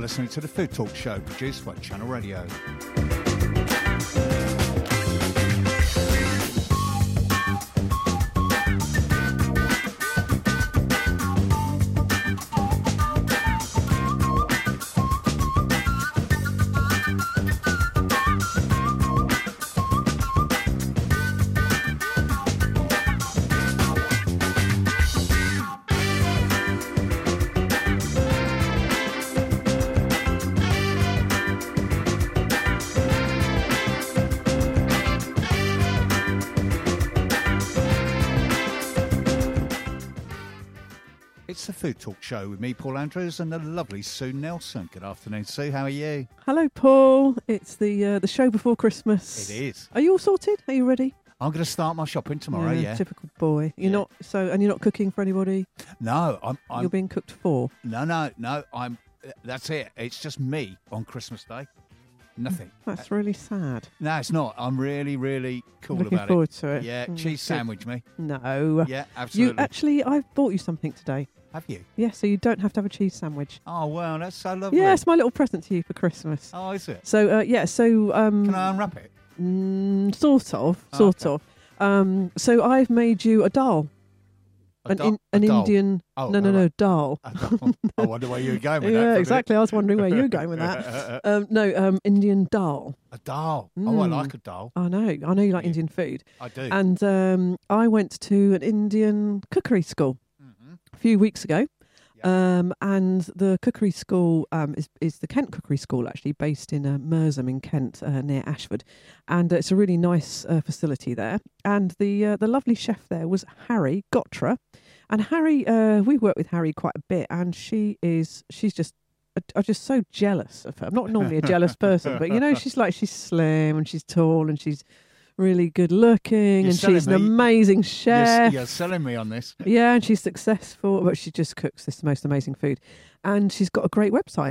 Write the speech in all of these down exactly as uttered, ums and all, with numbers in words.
listening to the Food Talk Show, produced by Channel Radio. It's the Food Talk Show with me, Paul Andrews, and the lovely Sue Nelson. Good afternoon, Sue. How are you? Hello, Paul. It's the uh, the show before Christmas. It is. Are you all sorted? Are you ready? I'm going to start my shopping tomorrow, yeah. Typical boy. You're Yeah. not so, and you're not cooking for anybody. No, I'm... I'm You're being cooked for. No, no, no. I'm. That's it. It's just me on Christmas Day. Nothing. That's really sad. No, it's not. I'm really, really cool Looking about forward it. to it. Yeah, Mm, cheese good. sandwich me. No. Yeah, absolutely. You actually, I've bought you something today. Have you? Yeah, so you don't have to have a cheese sandwich. Oh, well, that's so lovely. Yeah, it's my little present to you for Christmas. Oh, is it? So, uh, yeah, so... Um, Can I unwrap it? mm, sort of, Oh, sort okay. of. Um, so I've made you a dal. A An, dal- in, an a dal? Indian... Oh, no, no, all no, right. dal. A dal. I wonder where you were going with that. for a Yeah, minute. exactly. I was wondering where you were going with that. Um, no, um, Indian dal. A dal. Oh, I Mm. like a dal. I know. I know you like Yeah. Indian food. I do. And um, I went to an Indian cookery school hmm a few weeks ago. Yeah. Um, and the cookery school um, is, is the Kent Cookery School, actually, based in uh, Merstham in Kent, uh, near Ashford. And uh, it's a really nice uh, facility there. And the uh, the lovely chef there was Harry Gotra. And Harry, uh, we work with Harry quite a bit, and she is, she's just, I'm just so jealous of her. I'm not normally a jealous person, but, you know, she's like, she's slim and she's tall and she's really good looking, You're and selling she's an me- amazing You're, chef. you're selling me on this. Yeah, and she's successful, but she just cooks this most amazing food. And she's got a great website.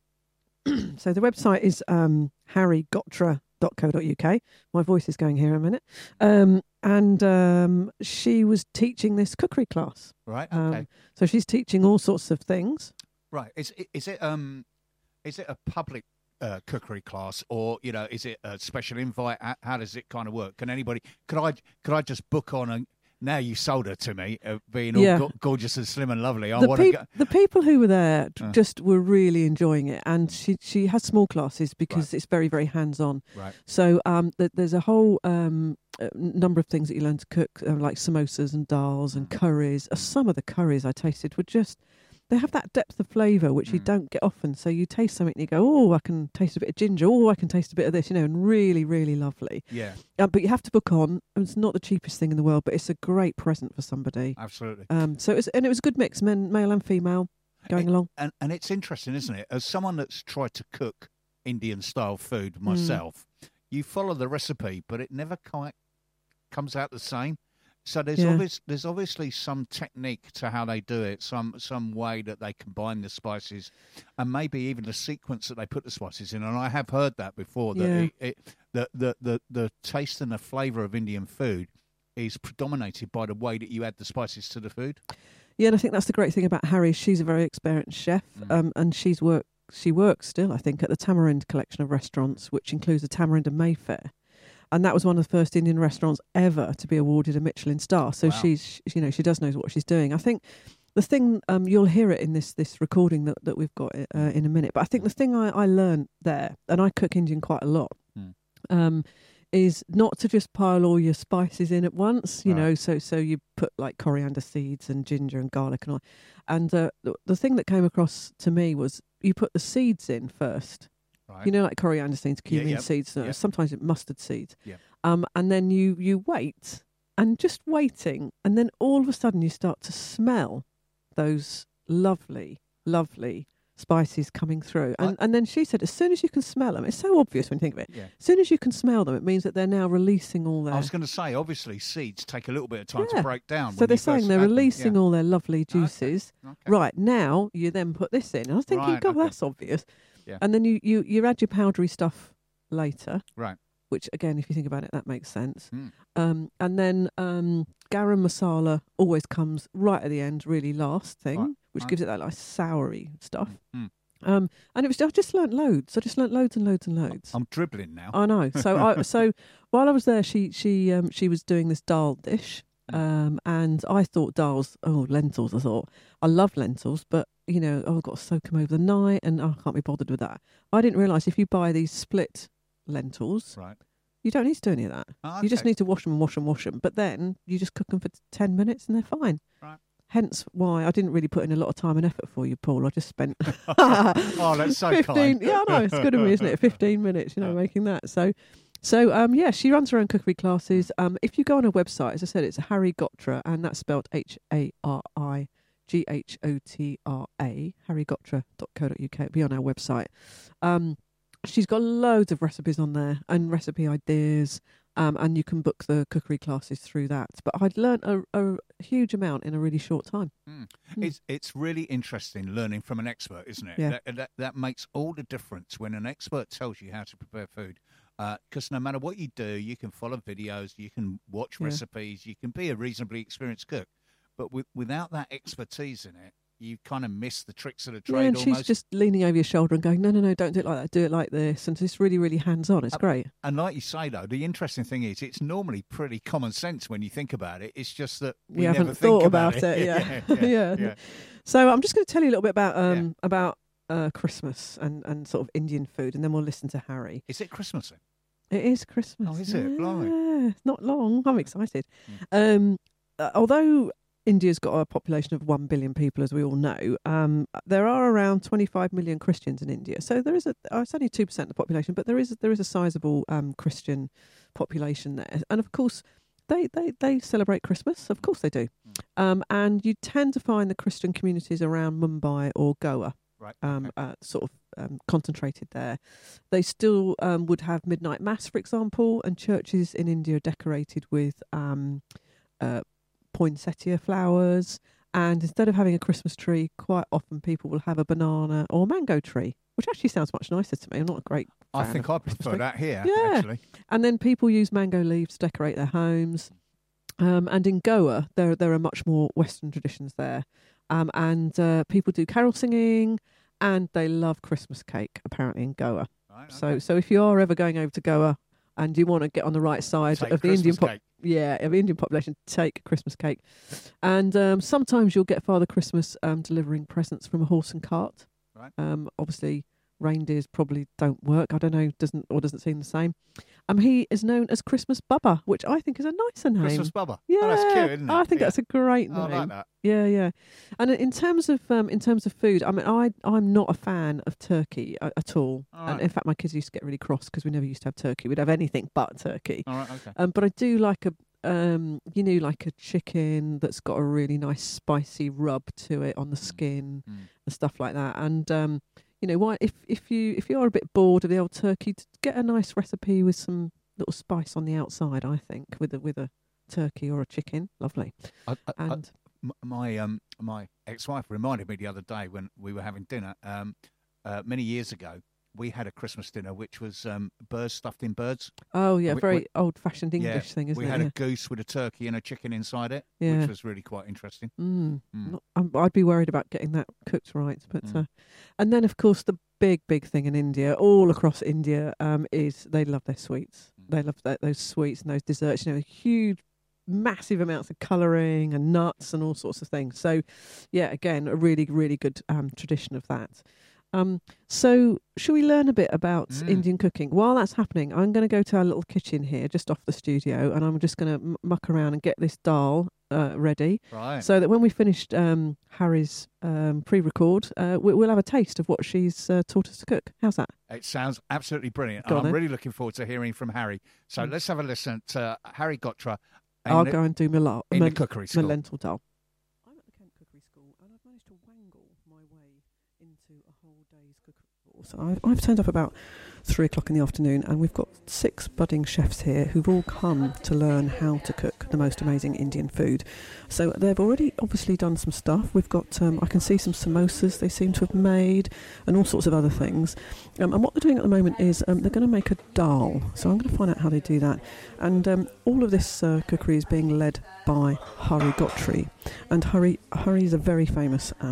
So the website is um, harry gotra dot co dot uk. My voice is going here in a minute. Um, and um, she was teaching this cookery class. Right. Um, Okay. So she's teaching all sorts of things. right. Is it- is it um, is it a public uh, cookery class, or you know, is it a special invite? How, how does it kind of work? Can anybody? Could I? Could I just book on and? Now you sold her to me, uh, being all Yeah. go- gorgeous and slim and lovely. I The, want to peop- go. the people who were there t- Uh. just were really enjoying it. And she, she has small classes because it's very, very hands-on. Right. So um, th- there's a whole um, uh, number of things that you learn to cook, uh, like samosas and dals and curries. Uh, some of the curries I tasted were just, they have that depth of flavour which you Mm. don't get often. So you taste something and you go, oh, I can taste a bit of ginger. Oh, I can taste a bit of this, you know, and really, really lovely. Yeah. Uh, but you have to book on. It's not the cheapest thing in the world, but it's a great present for somebody. Absolutely. Um, so it was, and it was a good mix, men, male and female, going It- along. And and it's interesting, isn't it? As someone that's tried to cook Indian style food myself, you follow the recipe, but it never quite comes out the same. So there's Yeah. obvious, there's obviously some technique to how they do it, some some way that they combine the spices, and maybe even the sequence that they put the spices in. And I have heard that before. That Yeah. it, it, the, the the the taste and the flavour of Indian food is predominated by the way that you add the spices to the food. Yeah, and I think that's the great thing about Harry. She's a very experienced chef, Mm. um, and she's worked. She works still, I think, at the Tamarind collection of restaurants, which includes the Tamarind and Mayfair. And that was one of the first Indian restaurants ever to be awarded a Michelin star. So Wow. she's, you know, she does know what she's doing. I think the thing, um, you'll hear it in this this recording that, that we've got uh, in a minute. But I think the thing I, I learned there, and I cook Indian quite a lot, Mm. um, is not to just pile all your spices in at once. You Right. know, so so you put like coriander seeds and ginger and garlic and all. And uh, the, the thing that came across to me was you put the seeds in first. Right. You know, like coriander seeds, Yeah, cumin yeah, seeds, uh, yeah. sometimes mustard seeds. Yeah. Um, and then you you wait, and just waiting, and then all of a sudden you start to smell those lovely, lovely spices coming through. And I- and then she said, as soon as you can smell them, it's so obvious when you think of it. Yeah. As soon as you can smell them, it means that they're now releasing all their. I was going to say, obviously, seeds take a little bit of time Yeah. to break down. So when they're you saying first they're add them. releasing Yeah. all their lovely juices. Okay. Right, now you then put this in. And I was thinking, Right, God, okay. that's obvious. Yeah. And then you, you, you add your powdery stuff later. Right. Which, again, if you think about it, that makes sense. Mm. Um, and then um, garam masala always comes right at the end, really last thing, Right, which right. gives it that like soury stuff. Mm. Um, and it was I just learnt loads. I just learnt loads and loads and loads. I'm dribbling now. I know. So I so while I was there, she she um, she was doing this dal dish, um, and I thought dals. Oh, lentils. I thought I love lentils, but you know, oh, I've got to soak them over the night, and oh, I can't be bothered with that. I didn't realise if you buy these split lentils, Right. you don't need to do any of that. Oh, You just okay. need to wash them and wash them, wash them. But then you just cook them for ten minutes, and they're fine. Right. Hence why I didn't really put in a lot of time and effort for you, Paul. I just spent Oh, that's so fifteen. kind. Yeah, I know it's good of me, isn't it? Fifteen minutes, you know, making that. So, so um, yeah, she runs her own cookery classes. Um, if you go on her website, as I said, it's Harry Gotra, and that's spelled H A R I G H O T R A. harry gotra dot co dot uk. It'll be on our website. Um, she's got loads of recipes on there and recipe ideas. Um, and you can book the cookery classes through that. But I'd learnt a, a huge amount in a really short time. Mm. Mm. It's it's really interesting learning from an expert, isn't it? Yeah. That, that that makes all the difference when an expert tells you how to prepare food. Because no matter what you do, you can follow videos, you can watch Yeah. recipes, you can be a reasonably experienced cook. But with, without that expertise in it, you kind of miss the tricks of the trade Yeah, and almost. she's just leaning over your shoulder and going, no, no, no, don't do it like that, do it like this. And it's really, really hands-on. It's Uh, great. And like you say, though, the interesting thing is it's normally pretty common sense when you think about it. It's just that we, We haven't never thought think about, about it, yeah. yeah, Yeah. yeah. So I'm just going to tell you a little bit about um, about uh, Christmas and, and sort of Indian food, and then we'll listen to Harry. Is it Christmasy? It is Christmas. Oh, is it? Yeah, Blimey. it's not long. I'm excited. Um, uh, although India's got a population of one billion people, as we all know, um, there are around twenty-five million Christians in India. So there is a, uh, it's only two percent of the population, but there is there is a sizable um, Christian population there. And of course, they, they, they celebrate Christmas. Of course they do. Um, and you tend to find the Christian communities around Mumbai or Goa. Right. Um, okay. uh, sort of um, concentrated there. They still um, would have midnight mass, for example, and churches in India are decorated with um, uh, poinsettia flowers. And instead of having a Christmas tree, quite often people will have a banana or mango tree, which actually sounds much nicer to me. I'm not a great I fan think of I Christmas prefer tree. that here, Yeah. actually. And then people use mango leaves to decorate their homes. Um, and in Goa, there there are much more Western traditions there. Um, and uh, people do carol singing, and they love Christmas cake, apparently, in Goa. Right, So okay. so if you are ever going over to Goa and you want to get on the right side Take of the Indian Christmas pop, cake. yeah, of the Indian population, take Christmas cake. And um, sometimes you'll get Father Christmas um, delivering presents from a horse and cart. Right. Um, obviously, reindeers probably don't work. I don't know, doesn't or doesn't seem the same. Um, he is known as Christmas Bubba, which I think is a nicer name. Christmas Bubba. Yeah, Oh, that's cute, isn't it? I think Yeah. that's a great Oh, name. I like that. Yeah, yeah. And in terms of um, in terms of food, I mean, I I'm not a fan of turkey uh, at all. All And right. in fact, my kids used to get really cross because we never used to have turkey. We'd have anything but turkey. All right, okay. Um, but I do like a um, you know, like a chicken that's got a really nice spicy rub to it on the skin Mm. and stuff like that. And um, you know, why if if you if you're a bit bored of the old turkey, to get a nice recipe with some little spice on the outside. I think with a with a turkey or a chicken, lovely. I, I, I, And m- my um my ex-wife reminded me the other day when we were having dinner um uh, many years ago. We had a Christmas dinner which was um, birds stuffed in birds. oh yeah, we- very we- old-fashioned Yeah, English thing, isn't we it? had Yeah. a goose with a turkey and a chicken inside it, Yeah. which was really quite interesting. Mm. Mm. Not- I'm- I'd be worried about getting that cooked right, but Mm. uh, and then of course the big big thing in India, all across India, um, is they love their sweets. Mm. They love that, those sweets and those desserts. You know, huge, massive amounts of colouring and nuts and all sorts of things. So, yeah, again, a really really good um, tradition of that. Um, so, should we learn a bit about Mm. Indian cooking? While that's happening, I'm going to go to our little kitchen here, just off the studio, and I'm just going to m- muck around and get this dal uh, ready. Right. So that when we finished um, Harry's um, pre-record, uh, we, we'll have a taste of what she's uh, taught us to cook. How's that? It sounds absolutely brilliant. Go And on I'm then. really looking forward to hearing from Harry. So Mm. let's have a listen to Harry Gotra in, I'll the, go and do my, la- in my, the cookery my school. lentil dal. I'm at the Kent Cookery School, and I've managed to wangle my way into a whole day's cookery course. I've, I've turned up about three o'clock in the afternoon, and we've got six budding chefs here who've all come to learn how to cook the most amazing Indian food. So they've already obviously done some stuff. We've got, um, I can see some samosas they seem to have made, and all sorts of other things. Um, and what they're doing at the moment is um, they're going to make a dal. So I'm going to find out how they do that. And um, all of this uh, cookery is being led by Hari Gotri. And Hari, Hari is a very famous um,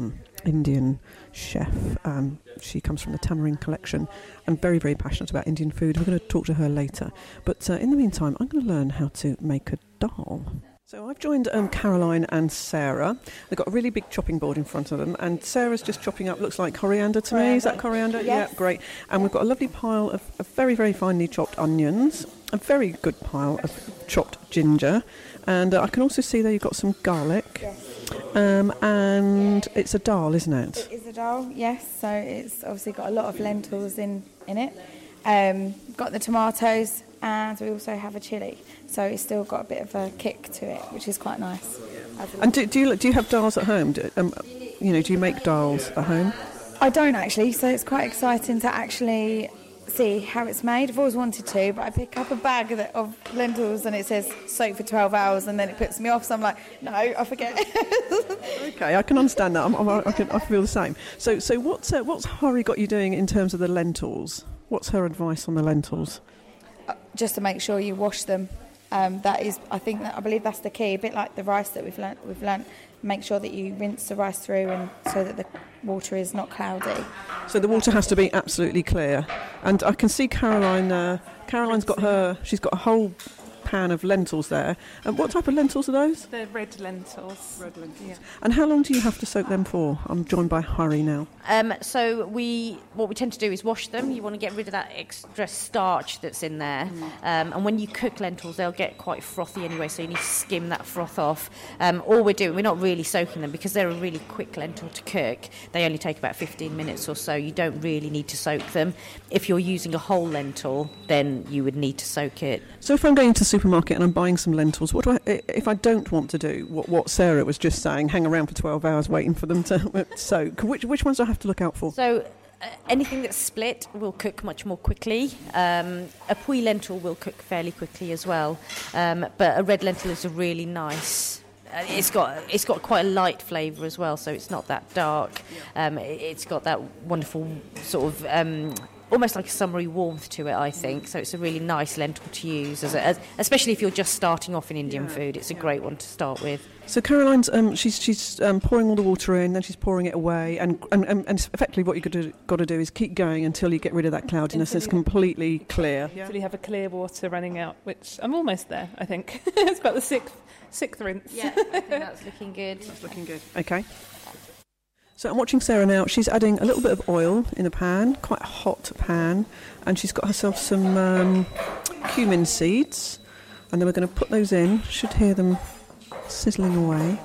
Indian chef. Um, she comes from the Tamarind Collection and very, very passionate about Indian food. We're going to talk to her later. But uh, in the meantime, I'm going to learn how to make a dal. So I've joined um, Caroline and Sarah. They've got a really big chopping board in front of them, and Sarah's just chopping up, looks like coriander to Coriander. me. Is that coriander? Yes. Yeah, great. And we've got a lovely pile of, of very, very finely chopped onions, a very good pile of chopped ginger, and uh, I can also see there you've got some garlic. Yes. Um, and it's a dal, isn't it? It is a dal, yes. So it's obviously got a lot of lentils in, in it. Um, got the tomatoes, and we also have a chilli. So it's still got a bit of a kick to it, which is quite nice. And do, do you do you have dals at home? Do, um, you know, do you make dals at home? I don't actually, so it's quite exciting to actually see how it's made. I've always wanted to, but I pick up a bag of, the, of lentils and it says soak for twelve hours, and then it puts me off. So I'm like, no, I forget. Okay, I can understand that. I'm, I'm, I can I feel the same. So so what's uh, what's Hari got you doing in terms of the lentils? What's her advice on the lentils? Uh, just to make sure you wash them. Um, that is, I think, that, I believe that's the key. A bit like the rice that we've learnt. We've learnt. Make sure that you rinse the rice through, and so that the water is not cloudy. So the water has to be absolutely clear. And I can see Caroline. Uh, Caroline's got her. She's got a whole pan of lentils there. And what type of lentils are those? The red lentils. Red lentils. Yeah. And how long do you have to soak them for? I'm joined by Hari now. Um, so we, what we tend to do is wash them. You want to get rid of that extra starch that's in there. Mm. Um, and when you cook lentils, they'll get quite frothy anyway, so you need to skim that froth off. Um, all we're doing, we're not really soaking them because they're a really quick lentil to cook. They only take about fifteen minutes or so. You don't really need to soak them. If you're using a whole lentil, then you would need to soak it. So if I'm going to the supermarket and I'm buying some lentils, what do I, if I don't want to do what, what Sarah was just saying, hang around for twelve hours waiting for them to soak, which, which ones do I have to look out for? So uh, anything that's split will cook much more quickly. Um, a pui lentil will cook fairly quickly as well, um, but a red lentil is a really nice. Uh, it's got it's got quite a light flavour as well, so it's not that dark. Um, it, it's got that wonderful sort of. Um, Almost like a summery warmth to it, I think. So it's a really nice lentil to use, as, a, as especially if you're just starting off in Indian yeah. food. It's a great one to start with. So Caroline's um, she's she's um, pouring all the water in, then she's pouring it away, and and, and, and effectively what you've got to, got to do is keep going until you get rid of that cloudiness. It's completely clear. Yeah. Until you have a clear water running out, which I'm almost there. I think it's about the sixth sixth rinse. Yeah, I think that's looking good. That's looking good. Okay. So I'm watching Sarah now. She's adding a little bit of oil in a pan, quite a hot pan, and she's got herself some um, cumin seeds, and then we're going to put those in. Should hear them sizzling away.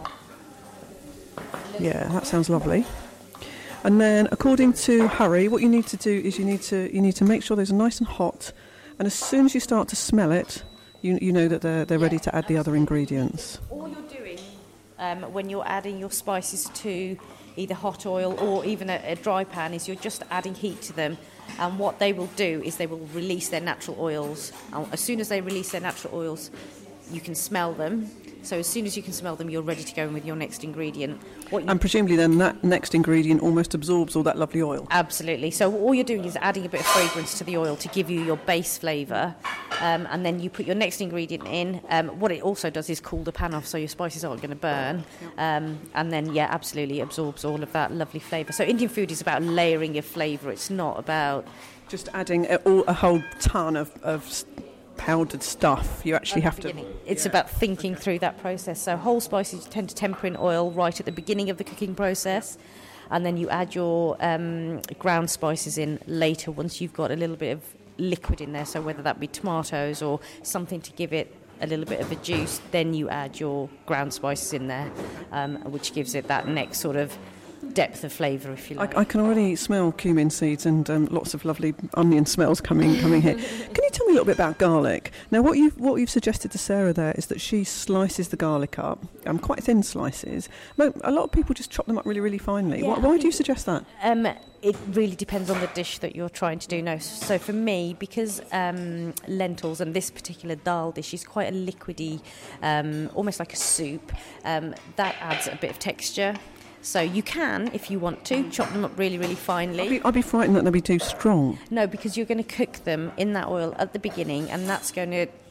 Yeah, that sounds lovely. And then, according to Hari, what you need to do is you need to you need to make sure those are nice and hot, and as soon as you start to smell it, you you know that they're they're ready to add the other ingredients. All you're doing um, when you're adding your spices to either hot oil or even a, a dry pan is you're just adding heat to them, and what they will do is they will release their natural oils, and as soon as they release their natural oils you can smell them. So as soon as you can smell them, you're ready to go in with your next ingredient. What you and presumably then that next ingredient almost absorbs all that lovely oil. Absolutely. So all you're doing is adding a bit of fragrance to the oil to give you your base flavour, um, and then you put your next ingredient in. Um, what it also does is cool the pan off so your spices aren't going to burn, um, and then, yeah, absolutely absorbs all of that lovely flavour. So Indian food is about layering of flavour. It's not about just adding a, all, a whole ton of... of powdered stuff. You actually have to... It's yeah. about thinking okay. through that process. So whole spices you tend to temper in oil right at the beginning of the cooking process, and then you add your um, ground spices in later once you've got a little bit of liquid in there, so whether that be tomatoes or something to give it a little bit of a juice, then you add your ground spices in there, um, which gives it that next sort of depth of flavour, if you like. I, I can already smell cumin seeds and um, lots of lovely onion smells coming coming here. Can you tell me a little bit about garlic? Now, what you've what you've suggested to Sarah there is that she slices the garlic up, um, quite thin slices. A lot of people just chop them up really, really finely. Yeah, why why do you suggest that? Um, it really depends on the dish that you're trying to do. No, so for me, because um, lentils and this particular dal dish is quite a liquidy, um, almost like a soup, um, that adds a bit of texture. So you can, if you want to, chop them up really, really finely. I'd be, I'd be frightened that they'll be too strong. No, because you're going to cook them in that oil at the beginning, and that's going to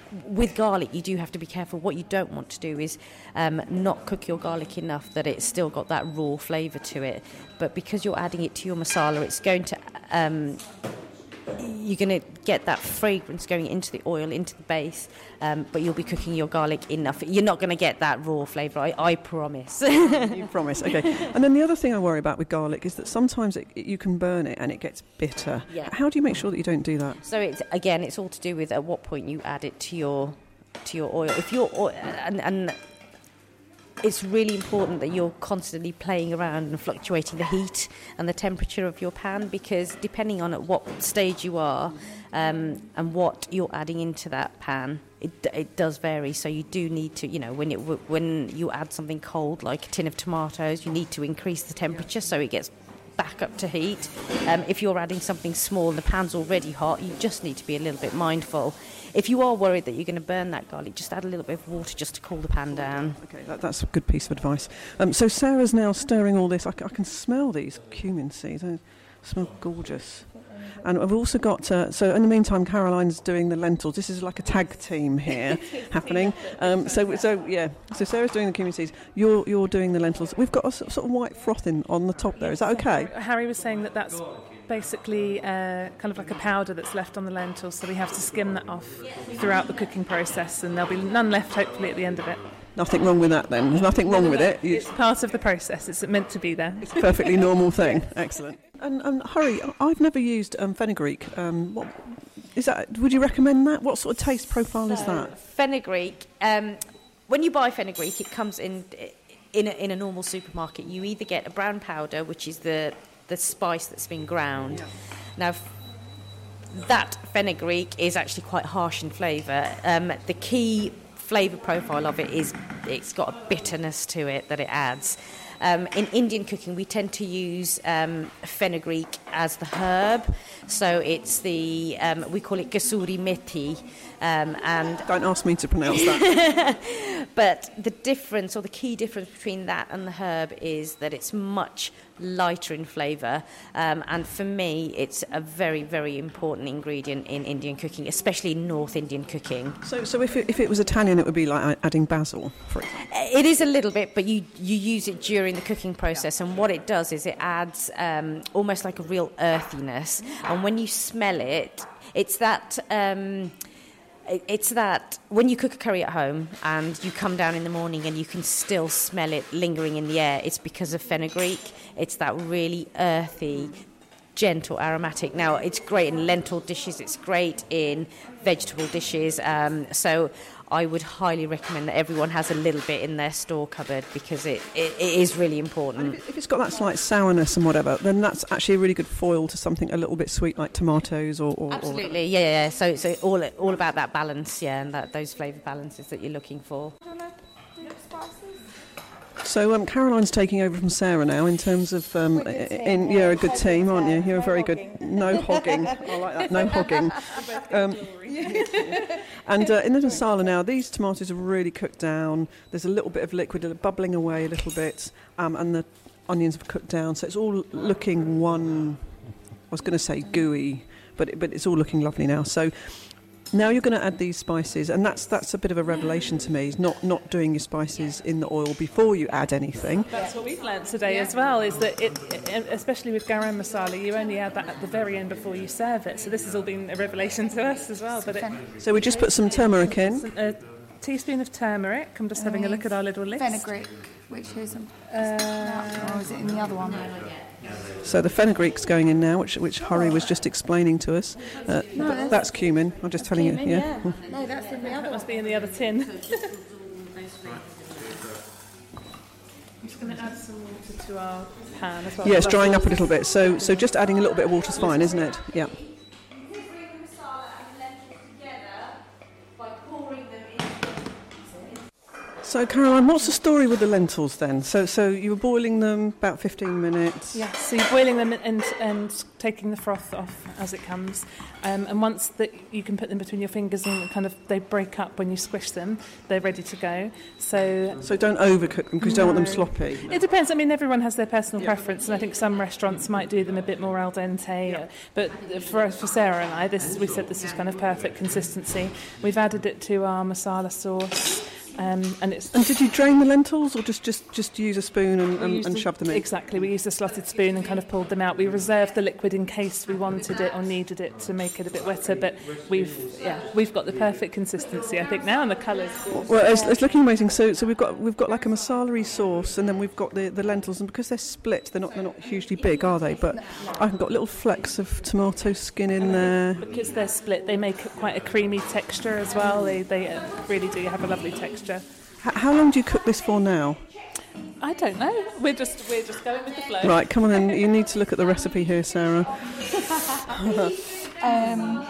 with garlic, you do have to be careful. What you don't want to do is um, not cook your garlic enough that it's still got that raw flavour to it. But because you're adding it to your masala, it's going to... Um, you're going to get that fragrance going into the oil, into the base, um, but you'll be cooking your garlic enough. You're not going to get that raw flavour, I, I promise. You promise, okay. And then the other thing I worry about with garlic is that sometimes it, it, you can burn it and it gets bitter. Yeah. How do you make sure that you don't do that? So it's again, it's all to do with at what point you add it to your to your oil. If your oil, and, and it's really important that you're constantly playing around and fluctuating the heat and the temperature of your pan, because depending on at what stage you are um, and what you're adding into that pan, it it does vary. So you do need to, you know, when it when you add something cold like a tin of tomatoes, you need to increase the temperature so it gets back up to heat. Um, if you're adding something small and the pan's already hot, you just need to be a little bit mindful. If you are worried that you're going to burn that garlic, just add a little bit of water just to cool the pan down. Okay, that, that's a good piece of advice. Um, so Sarah's now stirring all this. I, c- I can smell these cumin seeds. They smell gorgeous. And I've also got, uh, so in the meantime, Caroline's doing the lentils. This is like a tag team here happening. Um, so, so yeah, so Sarah's doing the cumin seeds. You're you're doing the lentils. We've got a sort of white frothing on the top there. Is that okay? Harry was saying that that's basically uh, kind of like a powder that's left on the lentils, so we have to skim that off throughout the cooking process, and there'll be none left hopefully at the end of it. Nothing wrong with that then? There's nothing wrong with it? You, It's part of the process. It's meant to be there. it's a perfectly normal thing. Excellent. And, and Harry, I've never used um, fenugreek. Um, what is that? Would you recommend that? What sort of taste profile is that? Fenugreek, um, when you buy fenugreek, it comes in in a, in a normal supermarket. You either get a brown powder, which is the, the spice that's been ground. Yeah. Now, f- that fenugreek is actually quite harsh in flavour. Um, the key flavour profile of it is it's got a bitterness to it that it adds. Um, in Indian cooking, we tend to use um, fenugreek as the herb, so it's the um, we call it kasuri methi, um, and Don't ask me to pronounce that. but the difference, or the key difference between that and the herb, is that it's much lighter in flavour, um, and for me, it's a very, very important ingredient in Indian cooking, especially North Indian cooking. So, so if it, if it was Italian, it would be like adding basil, for example. It is a little bit, but you, you use it during the cooking process, and what it does is it adds um, almost like a real earthiness, and when you smell it, it's that... Um, It's that when you cook a curry at home and you come down in the morning and you can still smell it lingering in the air, it's because of fenugreek. It's that really earthy, gentle, aromatic. Now, it's great in lentil dishes, it's great in vegetable dishes. Um, so I would highly recommend that everyone has a little bit in their store cupboard, because it, it, it is really important. If it's got that slight sourness and whatever, then that's actually a really good foil to something a little bit sweet like tomatoes or... or Absolutely, or yeah, yeah. So, so all all about that balance, yeah, and that, those flavour balances that you're looking for. So um, Caroline's taking over from Sarah now in terms of... Um, in, you're a good team, aren't you? You're a very good... No hogging. I like that. No hogging. Um, and uh, in the masala now, these tomatoes are really cooked down. There's a little bit of liquid bubbling away a little bit, um, and the onions have cooked down. So it's all looking one... I was going to say gooey, but it, but it's all looking lovely now. So... Now you're going to add these spices, and that's that's a bit of a revelation to me, is not, not doing your spices in the oil before you add anything. That's what we've learnt today as well, is that, it, especially with garam masala, you only add that at the very end before you serve it. So this has all been a revelation to us as well. But it, So we just put some turmeric in. A teaspoon of turmeric. I'm just having a look at our little list. Fenugreek, which is, Uh, or is it in the other one? So the fenugreek's going in now, which which Harry was just explaining to us. Uh, no, that's, that's cumin. I'm just telling cumin, you. Yeah. yeah. No, that's in the other That one. must be in the other tin. I'm just going to add some water to our pan as well. Yeah, it's drying up a little bit. So so just adding a little bit of water's fine, isn't it? Yeah. So, Caroline, what's the story with the lentils then? So, so you were boiling them about fifteen minutes. Yeah, so you're boiling them and and taking the froth off as it comes, um, and once that you can put them between your fingers and kind of they break up when you squish them, they're ready to go. So, so don't overcook them because you don't want them sloppy. It depends. I mean, everyone has their personal yeah. preference, and I think some restaurants might do them a bit more al dente. Yeah. But for for Sarah and I, this we said this is kind of perfect consistency. We've added it to our masala sauce. Um, and, it's and did you drain the lentils or just, just, just use a spoon and, and, and shove them in? Exactly, we used a slotted spoon and kind of pulled them out. We reserved the liquid in case we wanted it or needed it to make it a bit wetter, but we've yeah we've got the perfect consistency I think now, and the colours. Well, it's, it's looking amazing. So so we've got we've got like a masala-y sauce, and then we've got the, the lentils, and because they're split, they're not they're not hugely big, are they? But I've got little flecks of tomato skin in there. Because they're split, they make quite a creamy texture as well. They they really do have a lovely texture. How long do you cook this for now? I don't know. We're just we're just going with the flow. Right, come on then. You need to look at the recipe here, Sarah. um,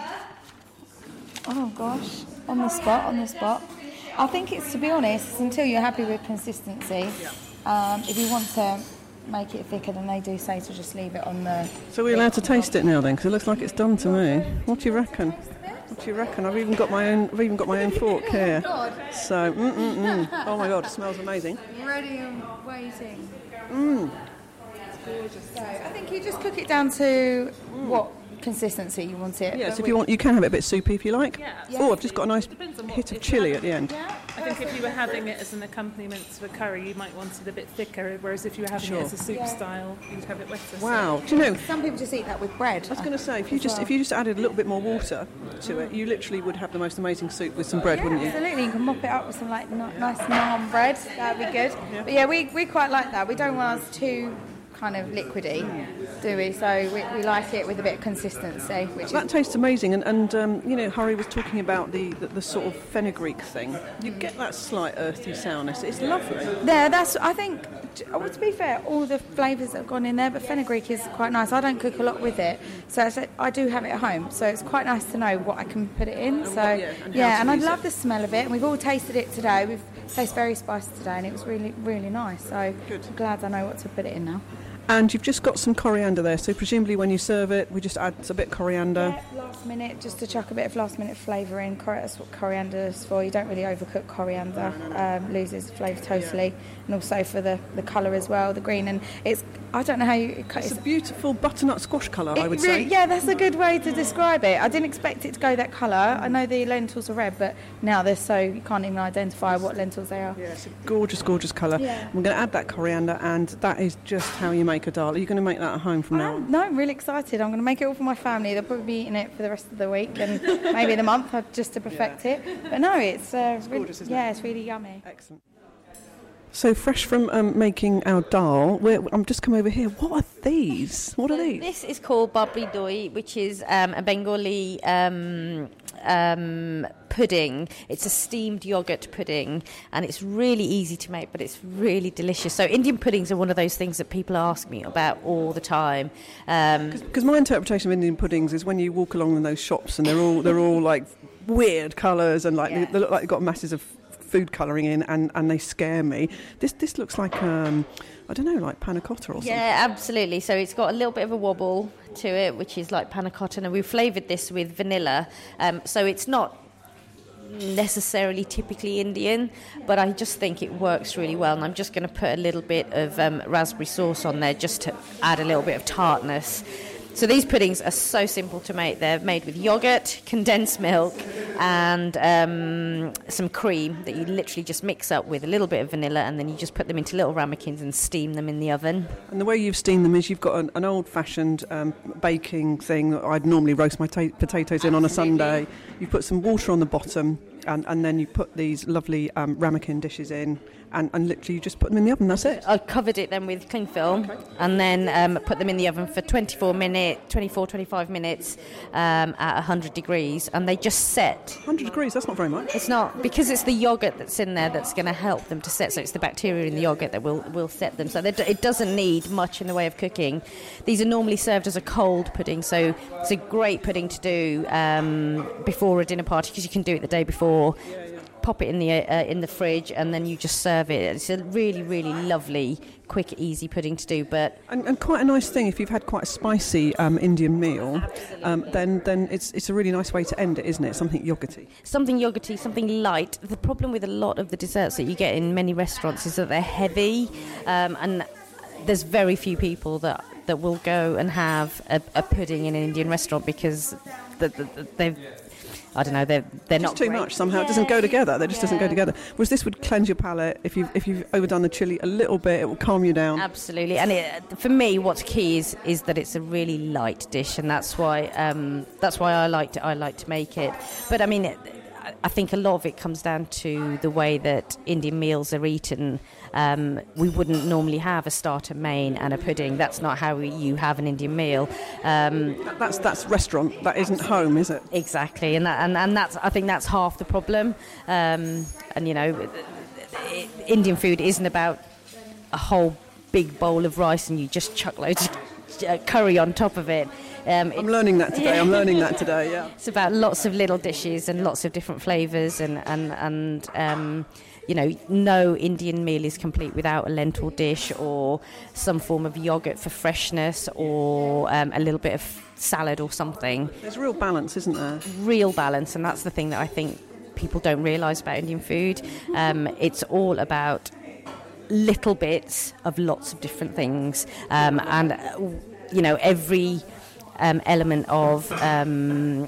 oh gosh, on the spot, on the spot. I think it's, to be honest, it's until you're happy with consistency. Um, if you want to make it thicker, then they do say to just leave it on the... So we're allowed to taste it now then, because it looks like it's done to me. What do you reckon? What do you reckon? I've even got my own. I've even got my own fork here. So, mm mm mm. Oh my God, it smells amazing. Ready and waiting. Mm. It's gorgeous. So I think you just cook it down to mm. what consistency you want it. Yes, if you want, you can have it a bit soupy if you like. Yeah. Oh, I've just got a nice hit of chilli at the end. Yeah. I think if you were having it as an accompaniment to a curry, you might want it a bit thicker, whereas if you were having sure. it as a soup yeah. style, you'd have it wetter. Wow. So. Do you know? Some people just eat that with bread. I was going to say, if you just well. if you just added a little bit more water to it, you literally would have the most amazing soup with some bread, yeah, wouldn't you? Absolutely. You can mop it up with some like n- nice naan bread. That'd be good. Yeah. But yeah, we, we quite like that. We don't want us too kind of liquidy, do we? So we, we like it with a bit of consistency. Which that is tastes amazing, and, and um, you know, Harry was talking about the, the, the sort of fenugreek thing. You get that slight earthy sourness. It's lovely. Yeah, that's. I think. Well, to be fair, all the flavours have gone in there, but fenugreek is quite nice. I don't cook a lot with it, so it's, I do have it at home. So it's quite nice to know what I can put it in. And so what, yeah, and, yeah, and I it. love the smell of it. And we've all tasted it today. We've tasted very spicy today, and it was really, really nice. So Good. I'm glad I know what to put it in now. And you've just got some coriander there, so presumably when you serve it, we just add a bit of coriander. Yeah, last minute, just to chuck a bit of last minute flavour in. Cor- that's what coriander is for. You don't really overcook coriander, no, no, no. Um, loses flavour totally. Yeah. And also for the, the colour as well, the green. And it's, I don't know how you... It's, it's a beautiful butternut squash colour, I would really, say. Yeah, that's a good way to describe it. I didn't expect it to go that colour. I know the lentils are red, but now they're so... You can't even identify what lentils they are. Yeah, it's a gorgeous, gorgeous colour. Yeah. I'm going to add that coriander, and that is just how you make a dal. Are you going to make that at home from now on? No, I'm really excited. I'm going to make it all for my family. They'll probably be eating it for the rest of the week and maybe the month just to perfect yeah. it. But no, it's, uh, it's really, gorgeous, isn't yeah, it? it's really yummy. Excellent. So fresh from um, making our dal, we're, I'm just come over here. What are these? What are so these? This is called babri doi, which is um, a Bengali um, um, pudding. It's a steamed yogurt pudding, and it's really easy to make, but it's really delicious. So Indian puddings are one of those things that people ask me about all the time. Because um, my interpretation of Indian puddings is when you walk along in those shops and they're all they're all like weird colours and like yeah. they, they look like they've got masses of food colouring in, and, and they scare me. This this looks like um, I don't know, like panna cotta or something. Yeah, absolutely. So it's got a little bit of a wobble to it, which is like panna cotta, and we've flavoured this with vanilla. Um, so it's not necessarily typically Indian, but I just think it works really well, and I'm just going to put a little bit of um, raspberry sauce on there just to add a little bit of tartness. So these puddings are so simple to make. They're made with yogurt, condensed milk, and um, some cream that you literally just mix up with a little bit of vanilla, and then you just put them into little ramekins and steam them in the oven. And the way you've steamed them is you've got an, an old-fashioned um, baking thing that I'd normally roast my ta- potatoes in Absolutely. on a Sunday. You put some water on the bottom, and, and then you put these lovely um, ramekin dishes in, and, and literally you just put them in the oven, that's it. I covered it then with cling film, okay. and then um, put them in the oven for twenty-four minutes, twenty-four, twenty-five minutes um, at one hundred degrees, and they just set. one hundred degrees, that's not very much. It's not, because it's the yoghurt that's in there that's going to help them to set, so it's the bacteria in the yoghurt that will, will set them. So it doesn't need much in the way of cooking. These are normally served as a cold pudding, so it's a great pudding to do um, before a dinner party, because you can do it the day before. Yeah, yeah. pop it in the uh, in the fridge, and then you just serve it. It's a really, really lovely, quick, easy pudding to do. But and, and quite a nice thing if you've had quite a spicy um, Indian meal, um, then then it's it's a really nice way to end it, isn't it? Something yogurty. Something yogurty, something light. The problem with a lot of the desserts that you get in many restaurants is that they're heavy, um, and there's very few people that that will go and have a, a pudding in an Indian restaurant because the, the, the, they've. I don't know. They're they're Just not too great. much somehow. Yeah. It doesn't go together. They just Yeah. doesn't go together. Whereas this would cleanse your palate. If you if you've overdone the chili a little bit, it will calm you down. Absolutely, and it, for me, what's key is is that it's a really light dish, and that's why um, that's why I like to I like to make it. But I mean, it, I think a lot of it comes down to the way that Indian meals are eaten. Um, we wouldn't normally have a starter, main, and a pudding. That's not how we, you have an Indian meal. Um, That's that's restaurant. That isn't home, is it? Exactly, and that, and, and that's I think that's half the problem. Um, and you know, Indian food isn't about a whole big bowl of rice and you just chuck loads of curry on top of it. Um, I'm learning that today. I'm learning that today. Yeah. It's about lots of little dishes and lots of different flavours, and and and um, you know, no Indian meal is complete without a lentil dish or some form of yogurt for freshness, or um, a little bit of salad or something. There's real balance, isn't there? Real balance, and that's the thing that I think people don't realise about Indian food. Um, it's all about little bits of lots of different things, um, and uh, you know, every um, element of um,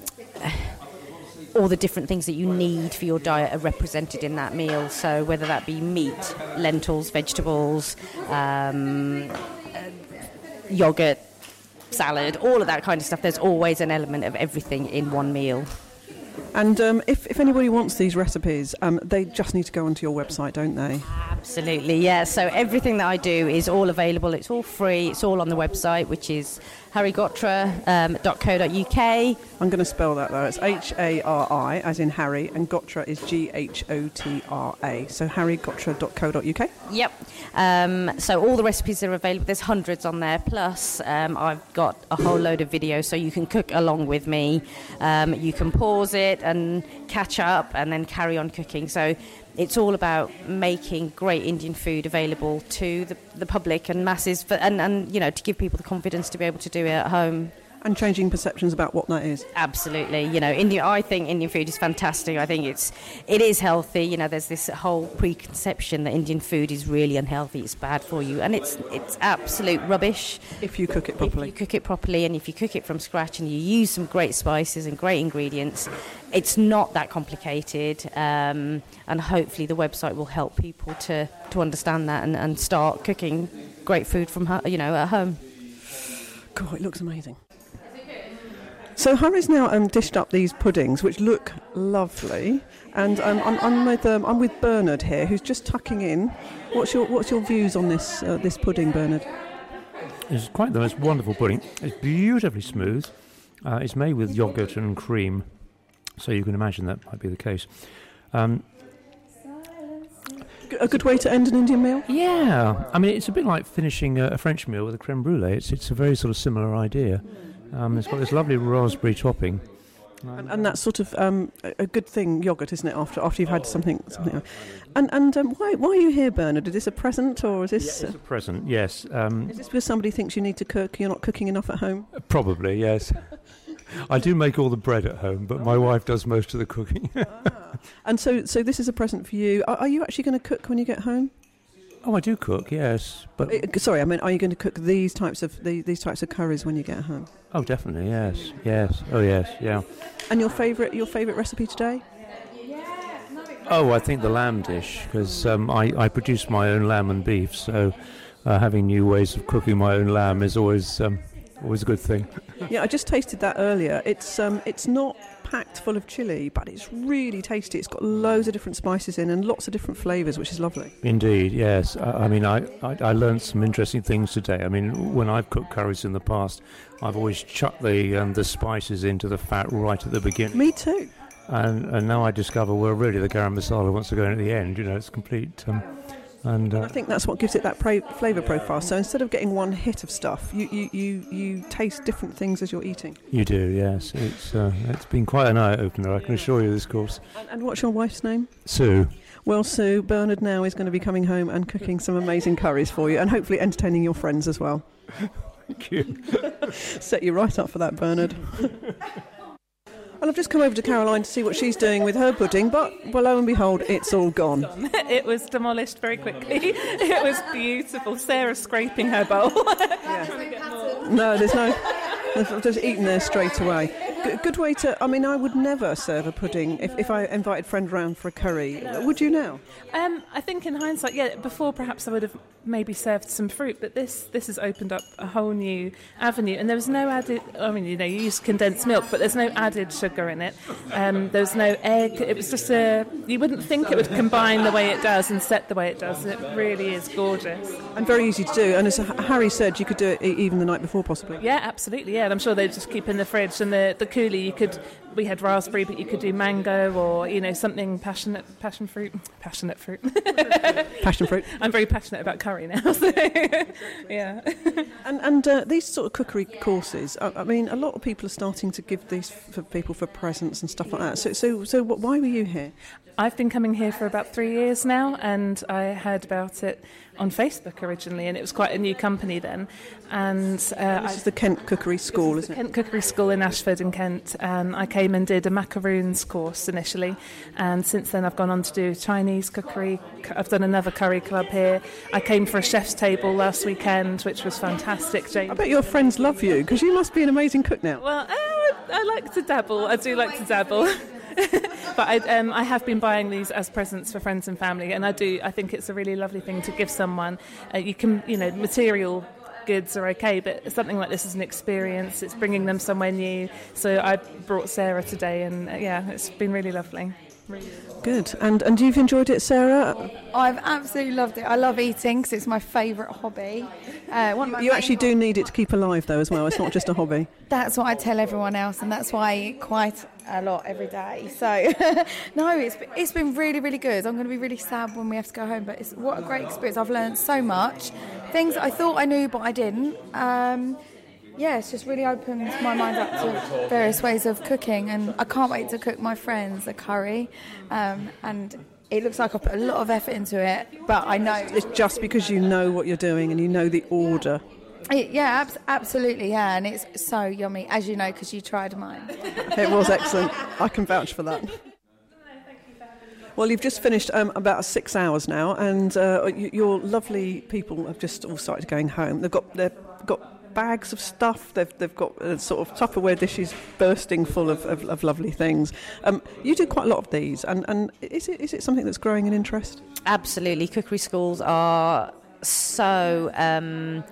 all the different things that you need for your diet are represented in that meal. So whether that be meat, lentils, vegetables, um, yogurt, salad, all of that kind of stuff, there's always an element of everything in one meal. And um, if, if anybody wants these recipes, um, they just need to go onto your website, don't they? Absolutely, yeah. So everything that I do is all available. It's all free. It's all on the website, which is harry gotra dot co dot uk. I'm going to spell that, though. It's H A R I, as in Harry, and Gotra is G H O T R A. So harry gotra dot co dot uk. Yep. Um, so all the recipes are available. There's hundreds on there. Plus, um, I've got a whole load of videos, so you can cook along with me. Um, you can pause it and catch up and then carry on cooking. So it's all about making great Indian food available to the, the public and masses, for, and, and, you know, to give people the confidence to be able to do it at home. And changing perceptions about what that is. Absolutely. You know, India, I think Indian food is fantastic. I think it's it is healthy. You know, there's this whole preconception that Indian food is really unhealthy, it's bad for you, and it's it's absolute rubbish. If you cook it properly. If you cook it properly, and if you cook it from scratch and you use some great spices and great ingredients, it's not that complicated. Um, and hopefully the website will help people to, to understand that and, and start cooking great food from ho- you know, at home. God, it looks amazing. So Harry's now um, dished up these puddings, which look lovely, and um, I'm, I'm with um, I'm with Bernard here, who's just tucking in. What's your What's your views on this uh, this pudding, Bernard? It's quite the most wonderful pudding. It's beautifully smooth. Uh, it's made with yoghurt and cream, so you can imagine that might be the case. Um, A good way to end an Indian meal? yeah, I mean, it's a bit like finishing a, a French meal with a creme brulee. It's it's a very sort of similar idea. Um, it's got this lovely raspberry topping. Um, And, and that's sort of um, a, a good thing, yoghurt, isn't it? After after you've had something something. Else. And and um, why why are you here, Bernard? Is this a present or is this? yeah, it's a present, yes. Um, Is this because somebody thinks you need to cook? You're not cooking enough at home. probably, yes. I do make all the bread at home, but my wife does most of the cooking. And so so this is a present for you. Are, are you actually going to cook when you get home? Oh, I do cook, yes. But Uh, Sorry, I mean, are you going to cook these types of the, these types of curries when you get home? oh, definitely, yes, yes. Oh, yes, yeah. And your favourite your favourite recipe today? Oh, I think the lamb dish, because um, I, I produce my own lamb and beef, so uh, having new ways of cooking my own lamb is always um, always a good thing. Yeah, I just tasted that earlier. It's um, it's not packed full of chili, but it's really tasty. It's got loads of different spices in and lots of different flavours, which is lovely. Indeed, yes. I, I mean, I, I, I learned some interesting things today. I mean, when I've cooked curries in the past, I've always chucked the um, the spices into the fat right at the beginning. Me too. And and now I discover, well, really, the garam masala wants to go in at the end. You know, it's complete um, And uh, I think that's what gives it that pra- flavour profile. So instead of getting one hit of stuff, you, you, you, you taste different things as you're eating. you do, yes. It's uh, it's been quite an eye opener, I can assure you. This course, And, and what's your wife's name? Sue. Well, Sue, Bernard now is going to be coming home and cooking some amazing curries for you, and hopefully entertaining your friends as well. Thank you. Set you right up for that, Bernard. Well, I've just come over to Caroline to see what she's doing with her pudding, but, well, lo and behold, it's all gone. It was demolished very quickly. It was beautiful. Sarah scraping her bowl. No, there's no... They've just eaten there straight away. G- good way to... I mean, I would never serve a pudding if, if I invited friends round for a curry. Would you now? Um, I think in hindsight, yeah, before perhaps I would have maybe served some fruit, but this this has opened up a whole new avenue. And there was no added... I mean, you know, you use condensed milk, but there's no added sugar in it. Um, there was no egg. It was just a... You wouldn't think it would combine the way it does and set the way it does. It really is gorgeous. And very easy to do. And as Harry said, you could do it e- even the night before, possibly. Yeah, absolutely, yeah. And I'm sure they just keep in the fridge. And the, the coulis, you could... We had raspberry, but you could do mango or, you know, something passionate, passion fruit, passionate fruit. Passion fruit. I'm very passionate about curry now, so yeah. And and uh, these sort of cookery courses, I, I mean, a lot of people are starting to give these for people for presents and stuff like that. So so so what, why were you here? I've been coming here for about three years now, and I heard about it on Facebook originally, and it was quite a new company then. And uh, This I, is the Kent Cookery School, this is isn't the it? Kent Cookery School in Ashford in Kent, and I came and did a macaroons course initially, and since then I've gone on to do Chinese cookery. I've done another curry club here. I came for a chef's table last weekend, which was fantastic. Jane. I bet your friends love you, because you must be an amazing cook now. Well, uh, I, I like to dabble. I do like to dabble. But I, um, I have been buying these as presents for friends and family, and I do. I think it's a really lovely thing to give someone. Uh, you can, you know, material goods are okay, but something like this is an experience. It's bringing them somewhere new. So I brought Sarah today, and uh, yeah, it's been really lovely. Really. Good. And and you've enjoyed it, Sarah? I've absolutely loved it. I love eating because it's my favourite hobby. Uh, one of my You main actually do need it to keep alive, though, as well. It's not just a hobby. That's what I tell everyone else, and that's why I eat quite a lot every day. So, no, it's it's been really, really good. I'm going to be really sad when we have to go home, but it's what a great experience. I've learned so much. Things I thought I knew, but I didn't. Um, yeah, it's just really opened my mind up to various ways of cooking, and I can't wait to cook my friends a curry. Um, and it looks like I put a lot of effort into it, but I know... It's just because you know what you're doing and you know the order. It, yeah, ab- absolutely, yeah, and it's so yummy, as you know, because you tried mine. It was excellent. I can vouch for that. Well, you've just finished um, about six hours now, and uh, y- your lovely people have just all started going home. They've got they've got bags of stuff. They've they've got uh, sort of Tupperware dishes bursting full of, of, of lovely things. Um, you do quite a lot of these, and, and is it is it something that's growing in interest? Absolutely, cookery schools are so. Um,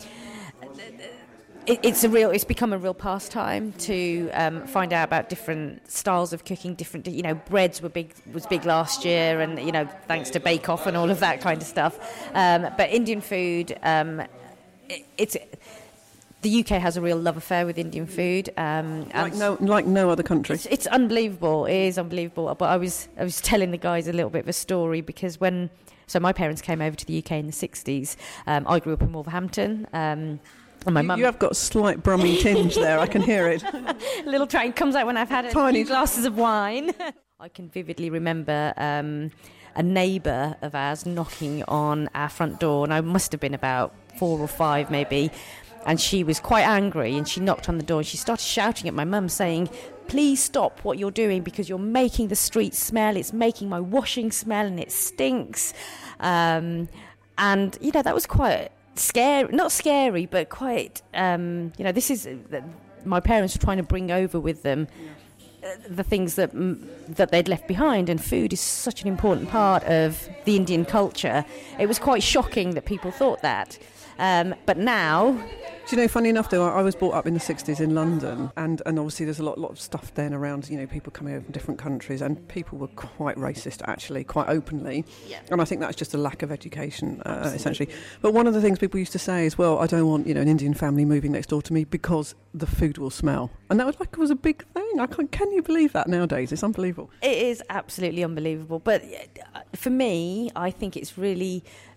it, it's a real. It's become a real pastime to um, find out about different styles of cooking. Different, you know, breads were big was big last year, and you know, thanks to Bake Off and all of that kind of stuff. Um, but Indian food, um, it, it's. The U K has a real love affair with Indian food. Um, Like no, like no other country. It's, it's unbelievable. It is unbelievable. But I was I was telling the guys a little bit of a story because when so my parents came over to the U K in the sixties. Um, I grew up in Wolverhampton. Um, and my You, mum. you have got a slight Brummie tinge there. I can hear it. Little train comes out when I've had a Tiny few glasses of wine. I can vividly remember um, a neighbour of ours knocking on our front door, and I must have been about four or five maybe. And she was quite angry, and she knocked on the door and she started shouting at my mum saying, please stop what you're doing because you're making the street smell, it's making my washing smell and it stinks. Um, and, you know, that was quite scary, not scary, but quite, um, you know, this is, uh, my parents were trying to bring over with them uh, the things that mm, that they'd left behind, and food is such an important part of the Indian culture. It was quite shocking that people thought that. Um, but now... Do you know, funny enough, though, I I was brought up in the sixties in London, and, and obviously there's a lot lot of stuff then around, you know, people coming over from different countries, and people were quite racist, actually, quite openly. Yeah. And I think that's just a lack of education, uh, essentially. But one of the things people used to say is, well, I don't want, you know, an Indian family moving next door to me because the food will smell. And that was like, it was a big thing. I can't, can you believe that nowadays? It's unbelievable. It is absolutely unbelievable. But uh, for me, I think it's really